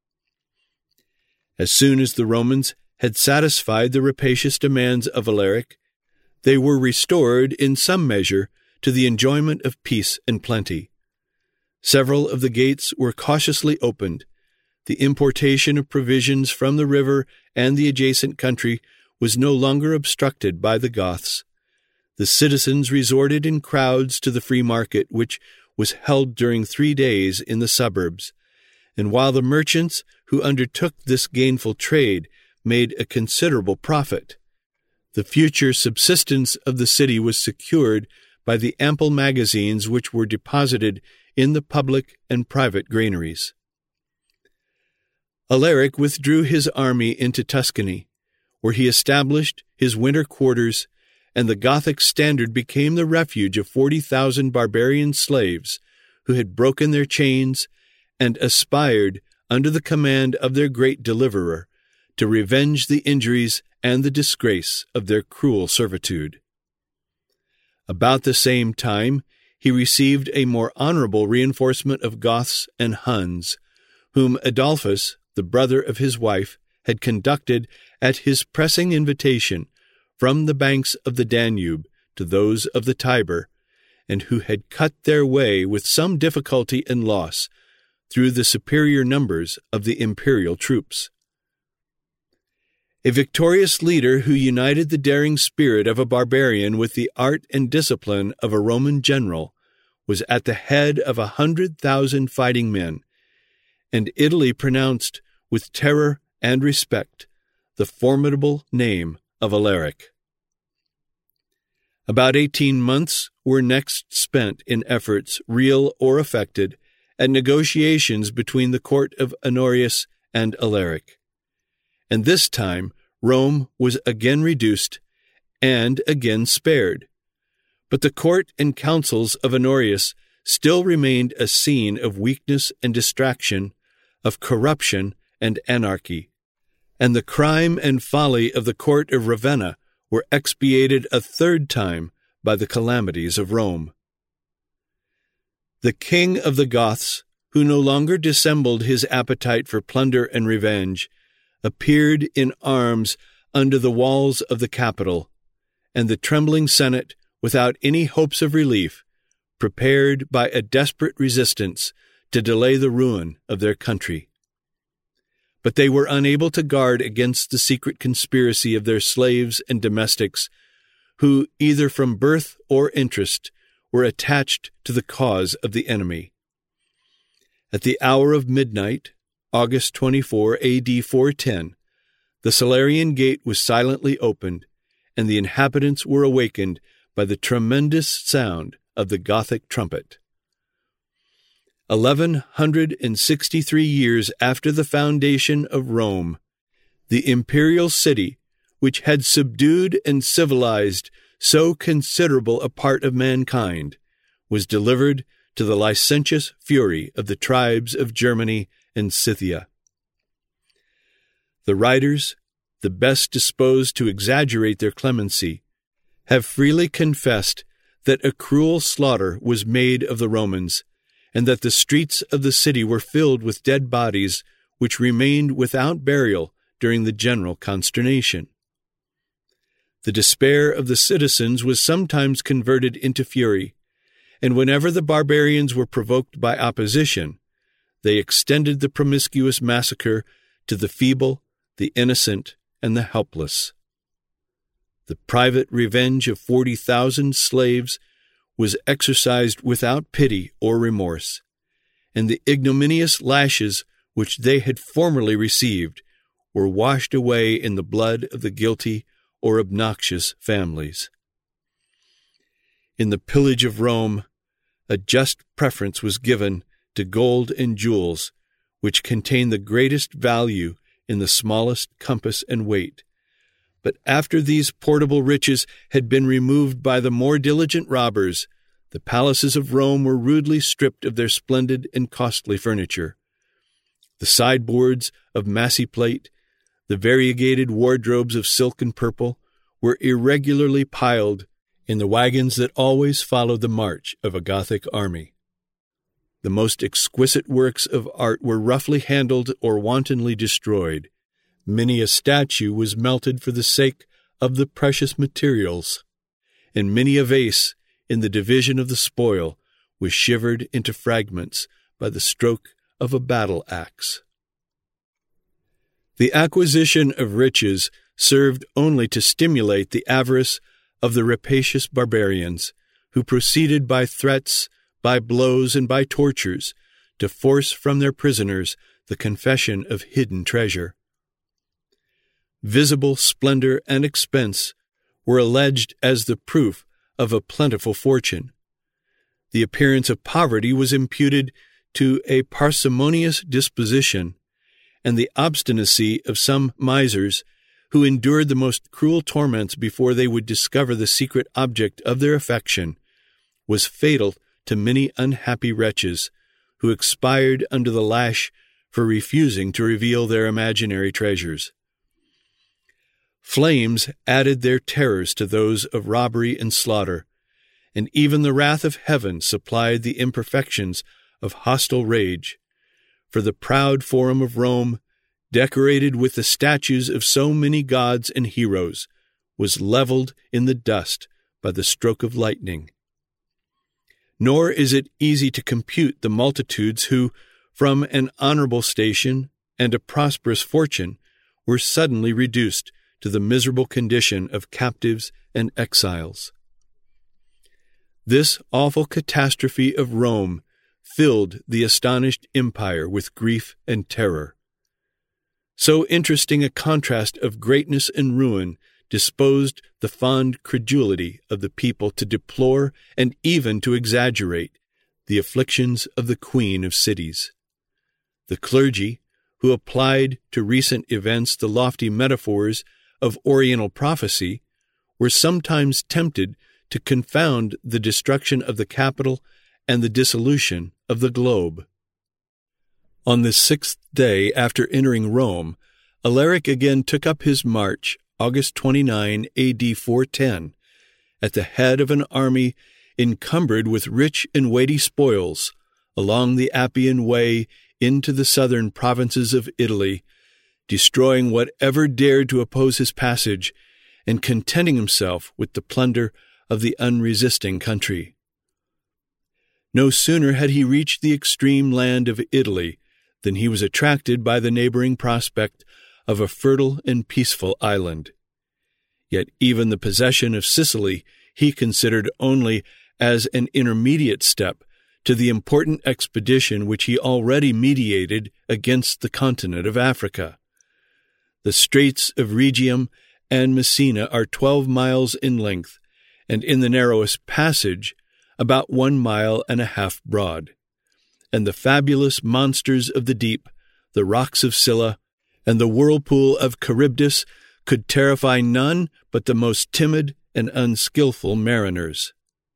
As soon as the Romans had satisfied the rapacious demands of Alaric, they were restored in some measure to the enjoyment of peace and plenty. Several of the gates were cautiously opened. The importation of provisions from the river and the adjacent country was no longer obstructed by the Goths. The citizens resorted in crowds to the free market, which was held during three days in the suburbs, and while the merchants who undertook this gainful trade made a considerable profit, the future subsistence of the city was secured by the ample magazines which were deposited in the public and private granaries. Alaric withdrew his army into Tuscany, where he established his winter quarters, and the Gothic standard became the refuge of forty thousand barbarian slaves who had broken their chains and aspired, under the command of their great deliverer, to revenge the injuries and the disgrace of their cruel servitude. About the same time, he received a more honorable reinforcement of Goths and Huns, whom Adolphus, the brother of his wife, had conducted at his pressing invitation from the banks of the Danube to those of the Tiber, and who had cut their way with some difficulty and loss through the superior numbers of the imperial troops. A victorious leader who united the daring spirit of a barbarian with the art and discipline of a Roman general was at the head of a hundred thousand fighting men, and Italy pronounced with terror and respect the formidable name of Alaric. About eighteen months were next spent in efforts, real or affected, at negotiations between the court of Honorius and Alaric. And this time Rome was again reduced and again spared. But the court and councils of Honorius still remained a scene of weakness and distraction, of corruption and anarchy, and the crime and folly of the court of Ravenna were expiated a third time by the calamities of Rome. The king of the Goths, who no longer dissembled his appetite for plunder and revenge, appeared in arms under the walls of the Capitol, and the trembling Senate, without any hopes of relief, prepared by a desperate resistance to delay the ruin of their country. But they were unable to guard against the secret conspiracy of their slaves and domestics, who, either from birth or interest, were attached to the cause of the enemy. At the hour of midnight, August twenty-fourth, A D four ten, the Salarian gate was silently opened, and the inhabitants were awakened by the tremendous sound of the Gothic trumpet. Eleven hundred and sixty-three years after the foundation of Rome, the imperial city, which had subdued and civilized so considerable a part of mankind, was delivered to the licentious fury of the tribes of Germany and Scythia. The writers, the best disposed to exaggerate their clemency, have freely confessed that a cruel slaughter was made of the Romans, and that the streets of the city were filled with dead bodies which remained without burial during the general consternation. The despair of the citizens was sometimes converted into fury, and whenever the barbarians were provoked by opposition, they extended the promiscuous massacre to the feeble, the innocent, and the helpless. The private revenge of forty thousand slaves was exercised without pity or remorse, and the ignominious lashes which they had formerly received were washed away in the blood of the guilty or obnoxious families. In the pillage of Rome, a just preference was given to gold and jewels, which contain the greatest value in the smallest compass and weight. But after these portable riches had been removed by the more diligent robbers, the palaces of Rome were rudely stripped of their splendid and costly furniture. The sideboards of massy plate, the variegated wardrobes of silk and purple, were irregularly piled in the wagons that always followed the march of a Gothic army. The most exquisite works of art were roughly handled or wantonly destroyed. Many a statue was melted for the sake of the precious materials, and many a vase, in the division of the spoil, was shivered into fragments by the stroke of a battle axe. The acquisition of riches served only to stimulate the avarice of the rapacious barbarians, who proceeded by threats, by blows, and by tortures to force from their prisoners the confession of hidden treasure. Visible splendor and expense were alleged as the proof of a plentiful fortune. The appearance of poverty was imputed to a parsimonious disposition, and the obstinacy of some misers, who endured the most cruel torments before they would discover the secret object of their affection, was fatal to many unhappy wretches, who expired under the lash for refusing to reveal their imaginary treasures. Flames added their terrors to those of robbery and slaughter, and even the wrath of heaven supplied the imperfections of hostile rage, for the proud Forum of Rome, decorated with the statues of so many gods and heroes, was leveled in the dust by the stroke of lightning. Nor is it easy to compute the multitudes who, from an honorable station and a prosperous fortune, were suddenly reduced to the miserable condition of captives and exiles. This awful catastrophe of Rome filled the astonished empire with grief and terror. So interesting a contrast of greatness and ruin disposed the fond credulity of the people to deplore and even to exaggerate the afflictions of the Queen of Cities. The clergy, who applied to recent events the lofty metaphors of Oriental prophecy, were sometimes tempted to confound the destruction of the capital and the dissolution of the globe. On the sixth day after entering Rome, Alaric again took up his march, August twenty-ninth, A D four ten, at the head of an army encumbered with rich and weighty spoils, along the Appian Way into the southern provinces of Italy, destroying whatever dared to oppose his passage, and contenting himself with the plunder of the unresisting country. No sooner had he reached the extreme land of Italy than he was attracted by the neighboring prospect of a fertile and peaceful island. Yet even the possession of Sicily he considered only as an intermediate step to the important expedition which he already meditated against the continent of Africa. The Straits of Rhegium and Messina are twelve miles in length, and in the narrowest passage about one mile and a half broad. And the fabulous monsters of the deep, the rocks of Scylla, and the whirlpool of Charybdis could terrify none but the most timid and unskilful mariners.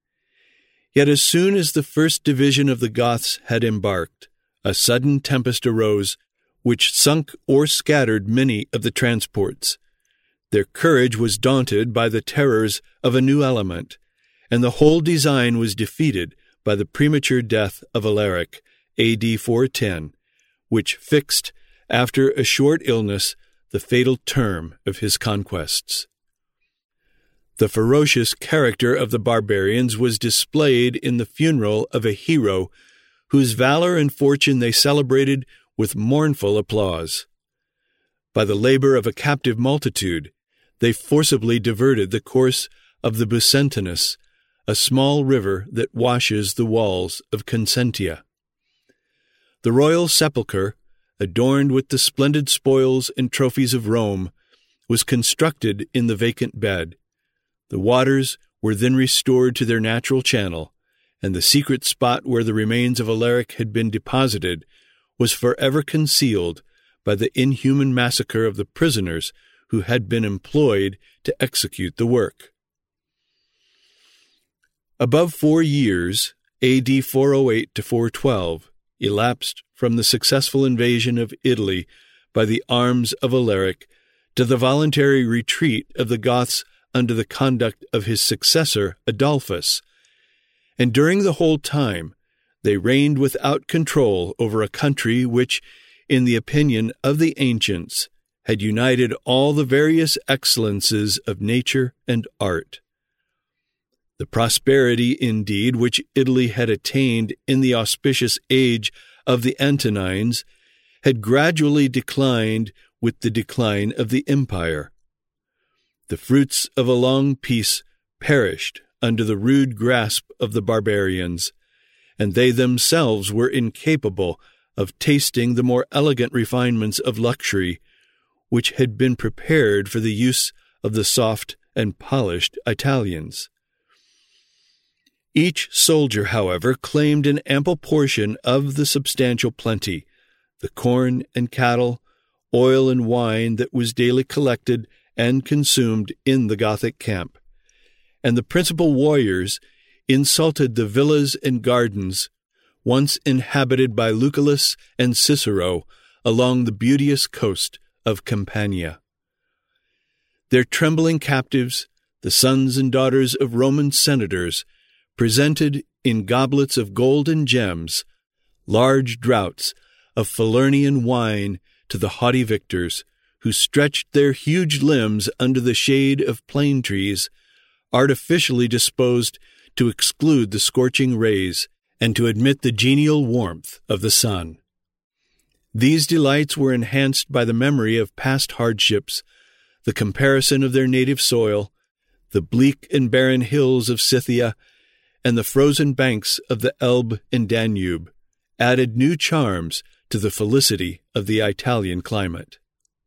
Yet as soon as the first division of the Goths had embarked, a sudden tempest arose, which sunk or scattered many of the transports. Their courage was daunted by the terrors of a new element, and the whole design was defeated by the premature death of Alaric, A D four ten, which fixed, after a short illness, the fatal term of his conquests. The ferocious character of the barbarians was displayed in the funeral of a hero whose valor and fortune they celebrated with mournful applause. By the labor of a captive multitude, they forcibly diverted the course of the Bucentinus, a small river that washes the walls of Consentia. The royal sepulchre, adorned with the splendid spoils and trophies of Rome, was constructed in the vacant bed. The waters were then restored to their natural channel, and the secret spot where the remains of Alaric had been deposited was forever concealed by the inhuman massacre of the prisoners who had been employed to execute the work. Above four years, A D four oh eight to four twelve, elapsed from the successful invasion of Italy by the arms of Alaric to the voluntary retreat of the Goths under the conduct of his successor Adolphus, and during the whole time they reigned without control over a country which, in the opinion of the ancients, had united all the various excellences of nature and art. The prosperity, indeed, which Italy had attained in the auspicious age of the Antonines had gradually declined with the decline of the empire. The fruits of a long peace perished under the rude grasp of the barbarians, and they themselves were incapable of tasting the more elegant refinements of luxury which had been prepared for the use of the soft and polished Italians. Each soldier, however, claimed an ample portion of the substantial plenty, the corn and cattle, oil and wine that was daily collected and consumed in the Gothic camp, and the principal warriors insulted the villas and gardens once inhabited by Lucullus and Cicero along the beauteous coast of Campania. Their trembling captives, the sons and daughters of Roman senators, presented in goblets of gold and gems large draughts of Falernian wine to the haughty victors, who stretched their huge limbs under the shade of plane trees, artificially disposed to exclude the scorching rays and to admit the genial warmth of the sun. These delights were enhanced by the memory of past hardships, the comparison of their native soil, the bleak and barren hills of Scythia, and the frozen banks of the Elbe and Danube added new charms to the felicity of the Italian climate.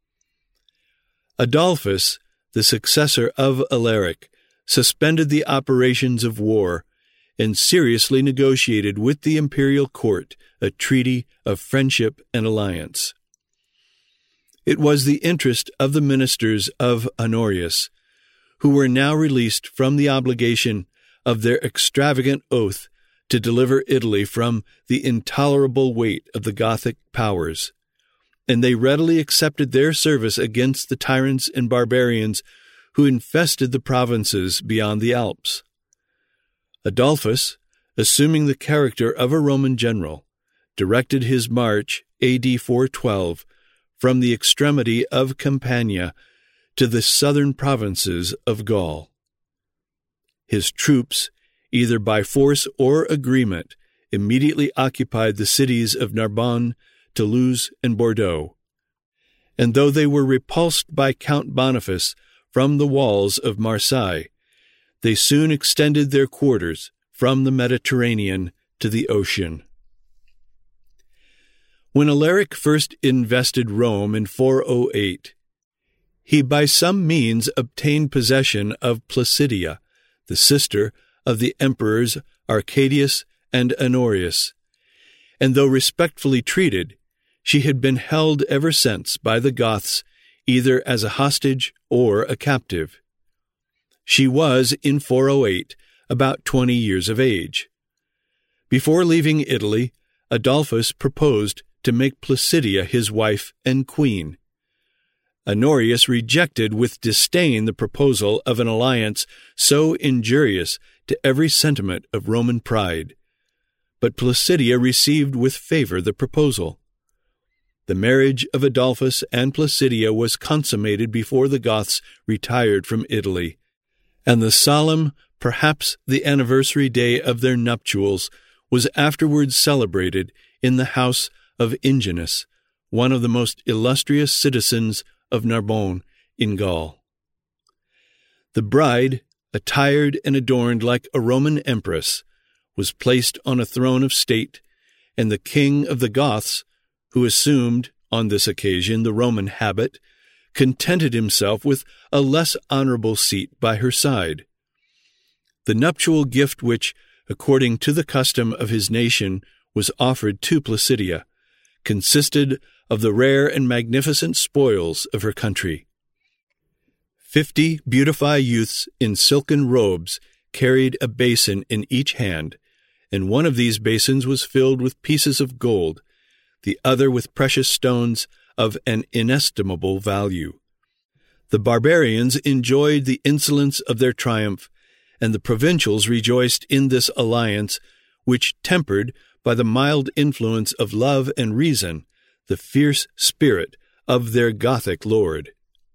Adolphus, the successor of Alaric, suspended the operations of war and seriously negotiated with the imperial court a treaty of friendship and alliance. It was the interest of the ministers of Honorius, who were now released from the obligation of their extravagant oath to deliver Italy from the intolerable weight of the Gothic powers, and they readily accepted their service against the tyrants and barbarians who infested the provinces beyond the Alps. Adolphus, assuming the character of a Roman general, directed his march A D four twelve from the extremity of Campania to the southern provinces of Gaul. His troops, either by force or agreement, immediately occupied the cities of Narbonne, Toulouse, and Bordeaux. And though they were repulsed by Count Boniface from the walls of Marseille, they soon extended their quarters from the Mediterranean to the ocean. When Alaric first invested Rome in four oh eight, he by some means obtained possession of Placidia, the sister of the emperors Arcadius and Honorius, and though respectfully treated, she had been held ever since by the Goths either as a hostage or a captive. She was, in four oh eight, about twenty years of age. Before leaving Italy, Adolphus proposed to make Placidia his wife and queen. Honorius rejected with disdain the proposal of an alliance so injurious to every sentiment of Roman pride, but Placidia received with favor the proposal. The marriage of Adolphus and Placidia was consummated before the Goths retired from Italy, and the solemn, perhaps the anniversary day of their nuptials, was afterwards celebrated in the house of Ingenuus, one of the most illustrious citizens of Narbonne in Gaul. The bride, attired and adorned like a Roman empress, was placed on a throne of state, and the king of the Goths, who assumed, on this occasion, the Roman habit, contented himself with a less honorable seat by her side. The nuptial gift which, according to the custom of his nation, was offered to Placidia, consisted of the rare and magnificent spoils of her country. Fifty beautified youths in silken robes carried a basin in each hand, and one of these basins was filled with pieces of gold, the other with precious stones of an inestimable value. The barbarians enjoyed the insolence of their triumph, and the provincials rejoiced in this alliance, which, tempered by the mild influence of love and reason, the fierce spirit of their Gothic lord.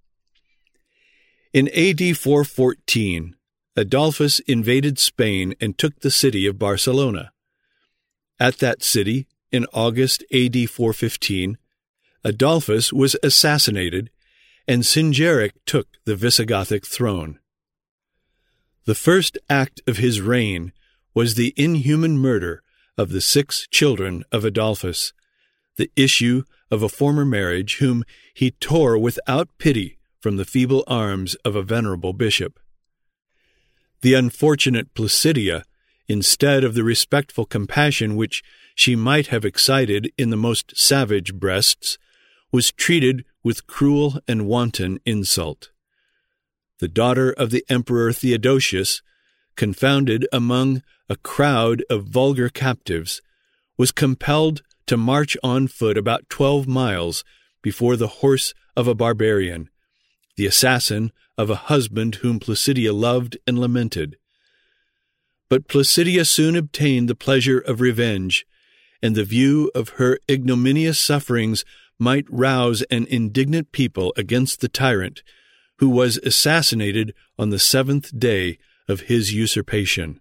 In A D four fourteen, Adolphus invaded Spain and took the city of Barcelona. At that city, in August A D four fifteen, Adolphus was assassinated, and Singeric took the Visigothic throne. The first act of his reign was the inhuman murder of the six children of Adolphus, the issue of a former marriage, whom he tore without pity from the feeble arms of a venerable bishop. The unfortunate Placidia, instead of the respectful compassion which she might have excited in the most savage breasts, was treated with cruel and wanton insult. The daughter of the Emperor Theodosius, confounded among a crowd of vulgar captives, was compelled to march on foot about twelve miles before the horse of a barbarian, the assassin of a husband whom Placidia loved and lamented. But Placidia soon obtained the pleasure of revenge, and the view of her ignominious sufferings might rouse an indignant people against the tyrant, who was assassinated on the seventh day of his usurpation.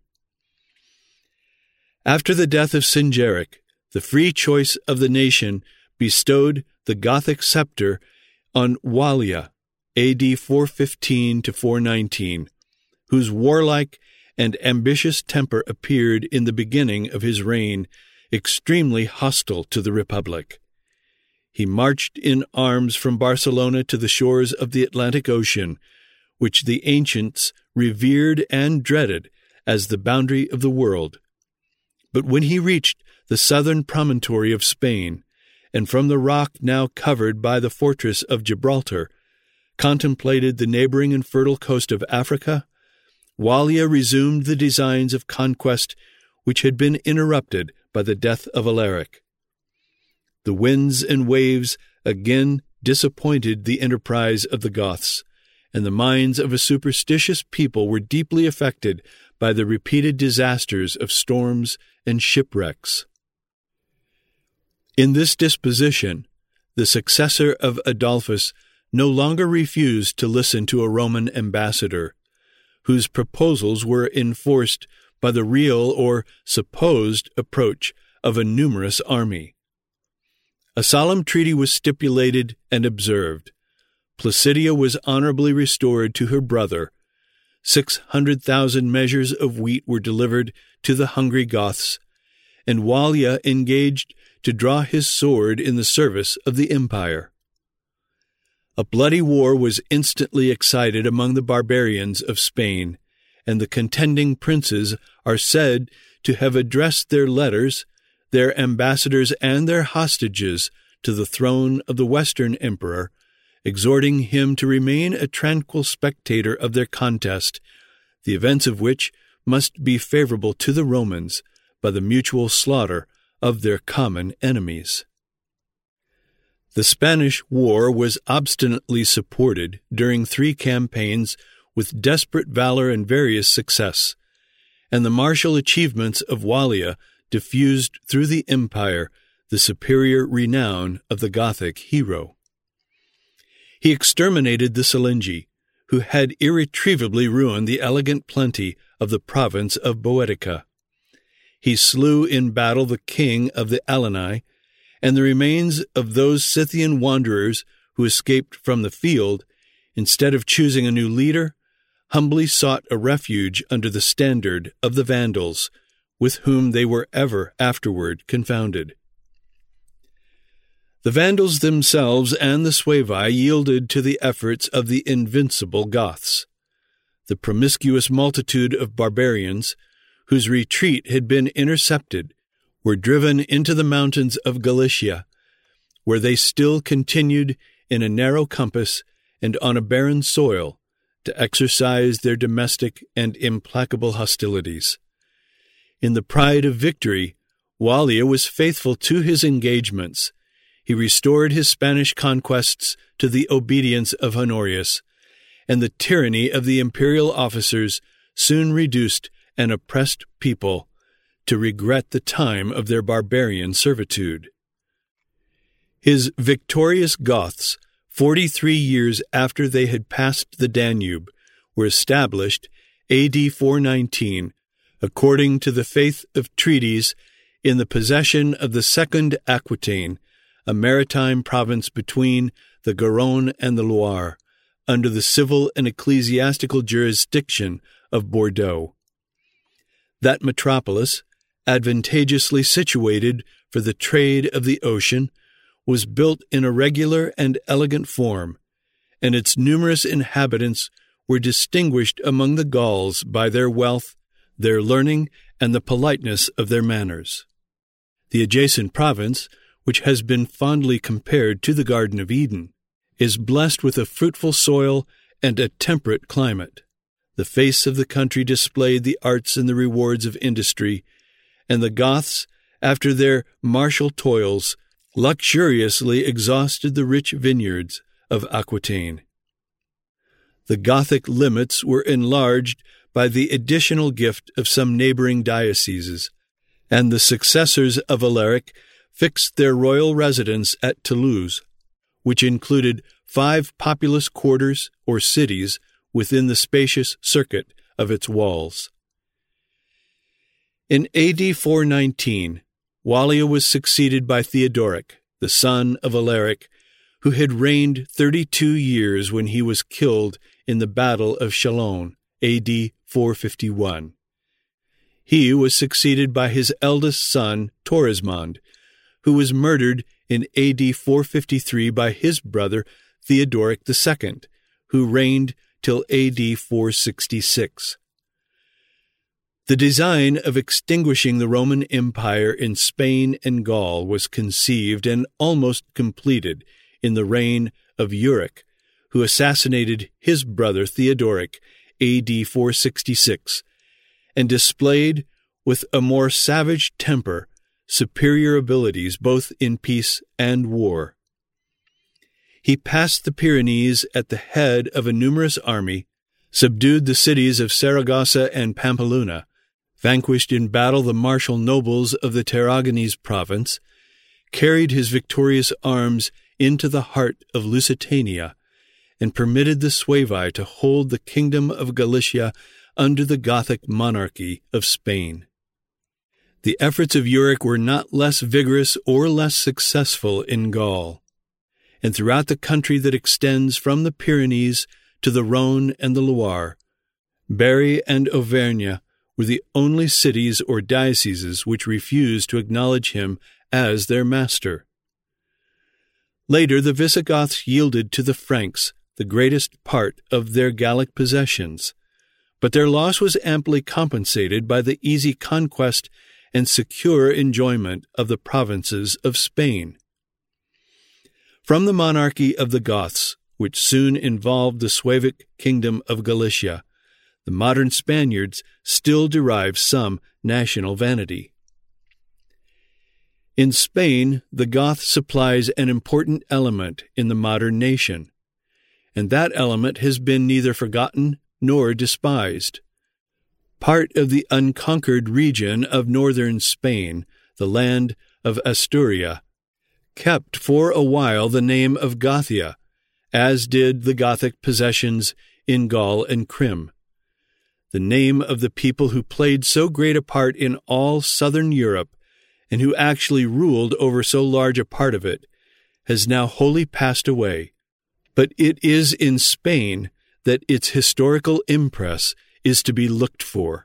After the death of Singeric, the free choice of the nation bestowed the Gothic scepter on Wallia, A D four fifteen to four nineteen, whose warlike and ambitious temper appeared in the beginning of his reign extremely hostile to the Republic. He marched in arms from Barcelona to the shores of the Atlantic Ocean, which the ancients revered and dreaded as the boundary of the world. But when he reached the southern promontory of Spain, and from the rock now covered by the fortress of Gibraltar, contemplated the neighboring and fertile coast of Africa, Wallia resumed the designs of conquest which had been interrupted by the death of Alaric. The winds and waves again disappointed the enterprise of the Goths, and the minds of a superstitious people were deeply affected by the repeated disasters of storms and shipwrecks. In this disposition, the successor of Adolphus no longer refused to listen to a Roman ambassador, whose proposals were enforced by the real or supposed approach of a numerous army. A solemn treaty was stipulated and observed. Placidia was honorably restored to her brother. Six hundred thousand measures of wheat were delivered to the hungry Goths, and Wallia engaged to draw his sword in the service of the empire. A bloody war was instantly excited among the barbarians of Spain, and the contending princes are said to have addressed their letters, their ambassadors, and their hostages to the throne of the Western emperor, exhorting him to remain a tranquil spectator of their contest, the events of which must be favorable to the Romans by the mutual slaughter of their common enemies. The Spanish War was obstinately supported during three campaigns with desperate valor and various success, and the martial achievements of Wallia diffused through the empire the superior renown of the Gothic hero. He exterminated the Silingi, who had irretrievably ruined the elegant plenty of the province of Boetica. He slew in battle the king of the Alani, and the remains of those Scythian wanderers who escaped from the field, instead of choosing a new leader, humbly sought a refuge under the standard of the Vandals, with whom they were ever afterward confounded. The Vandals themselves and the Suevi yielded to the efforts of the invincible Goths. The promiscuous multitude of barbarians, whose retreat had been intercepted, were driven into the mountains of Galicia, where they still continued in a narrow compass and on a barren soil to exercise their domestic and implacable hostilities. In the pride of victory, Wallia was faithful to his engagements. He restored his Spanish conquests to the obedience of Honorius, and the tyranny of the imperial officers soon reduced an oppressed people to regret the time of their barbarian servitude. His victorious Goths, forty-three years after they had passed the Danube, were established, A D four nineteen, according to the faith of treaties, in the possession of the Second Aquitaine, a maritime province between the Garonne and the Loire, under the civil and ecclesiastical jurisdiction of Bordeaux. That metropolis, advantageously situated for the trade of the ocean, was built in a regular and elegant form, and its numerous inhabitants were distinguished among the Gauls by their wealth, their learning, and the politeness of their manners. The adjacent province, which has been fondly compared to the Garden of Eden, is blessed with a fruitful soil and a temperate climate. The face of the country displayed the arts and the rewards of industry, and the Goths, after their martial toils, luxuriously exhausted the rich vineyards of Aquitaine. The Gothic limits were enlarged by the additional gift of some neighboring dioceses, and the successors of Alaric fixed their royal residence at Toulouse, which included five populous quarters or cities within the spacious circuit of its walls. In A D four nineteen, Wallia was succeeded by Theodoric, the son of Alaric, who had reigned thirty-two years when he was killed in the Battle of Chalon, A D four fifty-one. He was succeeded by his eldest son, Torismond, who was murdered in A D four fifty-three by his brother Theodoric the Second, who reigned till A D four sixty-six. The design of extinguishing the Roman Empire in Spain and Gaul was conceived and almost completed in the reign of Euric, who assassinated his brother Theodoric A D four sixty-six, and displayed with a more savage temper superior abilities both in peace and war. He passed the Pyrenees at the head of a numerous army, subdued the cities of Saragossa and Pampeluna, vanquished in battle the martial nobles of the Tarragonese province, carried his victorious arms into the heart of Lusitania, and permitted the Suevi to hold the kingdom of Galicia under the Gothic monarchy of Spain. The efforts of Euric were not less vigorous or less successful in Gaul, and throughout the country that extends from the Pyrenees to the Rhone and the Loire, Berry and Auvergne were the only cities or dioceses which refused to acknowledge him as their master. Later, the Visigoths yielded to the Franks the greatest part of their Gallic possessions, but their loss was amply compensated by the easy conquest and secure enjoyment of the provinces of Spain. From the monarchy of the Goths, which soon involved the Suevic kingdom of Galicia, the modern Spaniards still derive some national vanity. In Spain, the Goth supplies an important element in the modern nation, and that element has been neither forgotten nor despised. Part of the unconquered region of northern Spain, the land of Asturia, kept for a while the name of Gothia, as did the Gothic possessions in Gaul and Crim. The name of the people who played so great a part in all southern Europe and who actually ruled over so large a part of it has now wholly passed away, but it is in Spain that its historical impress is to be looked for.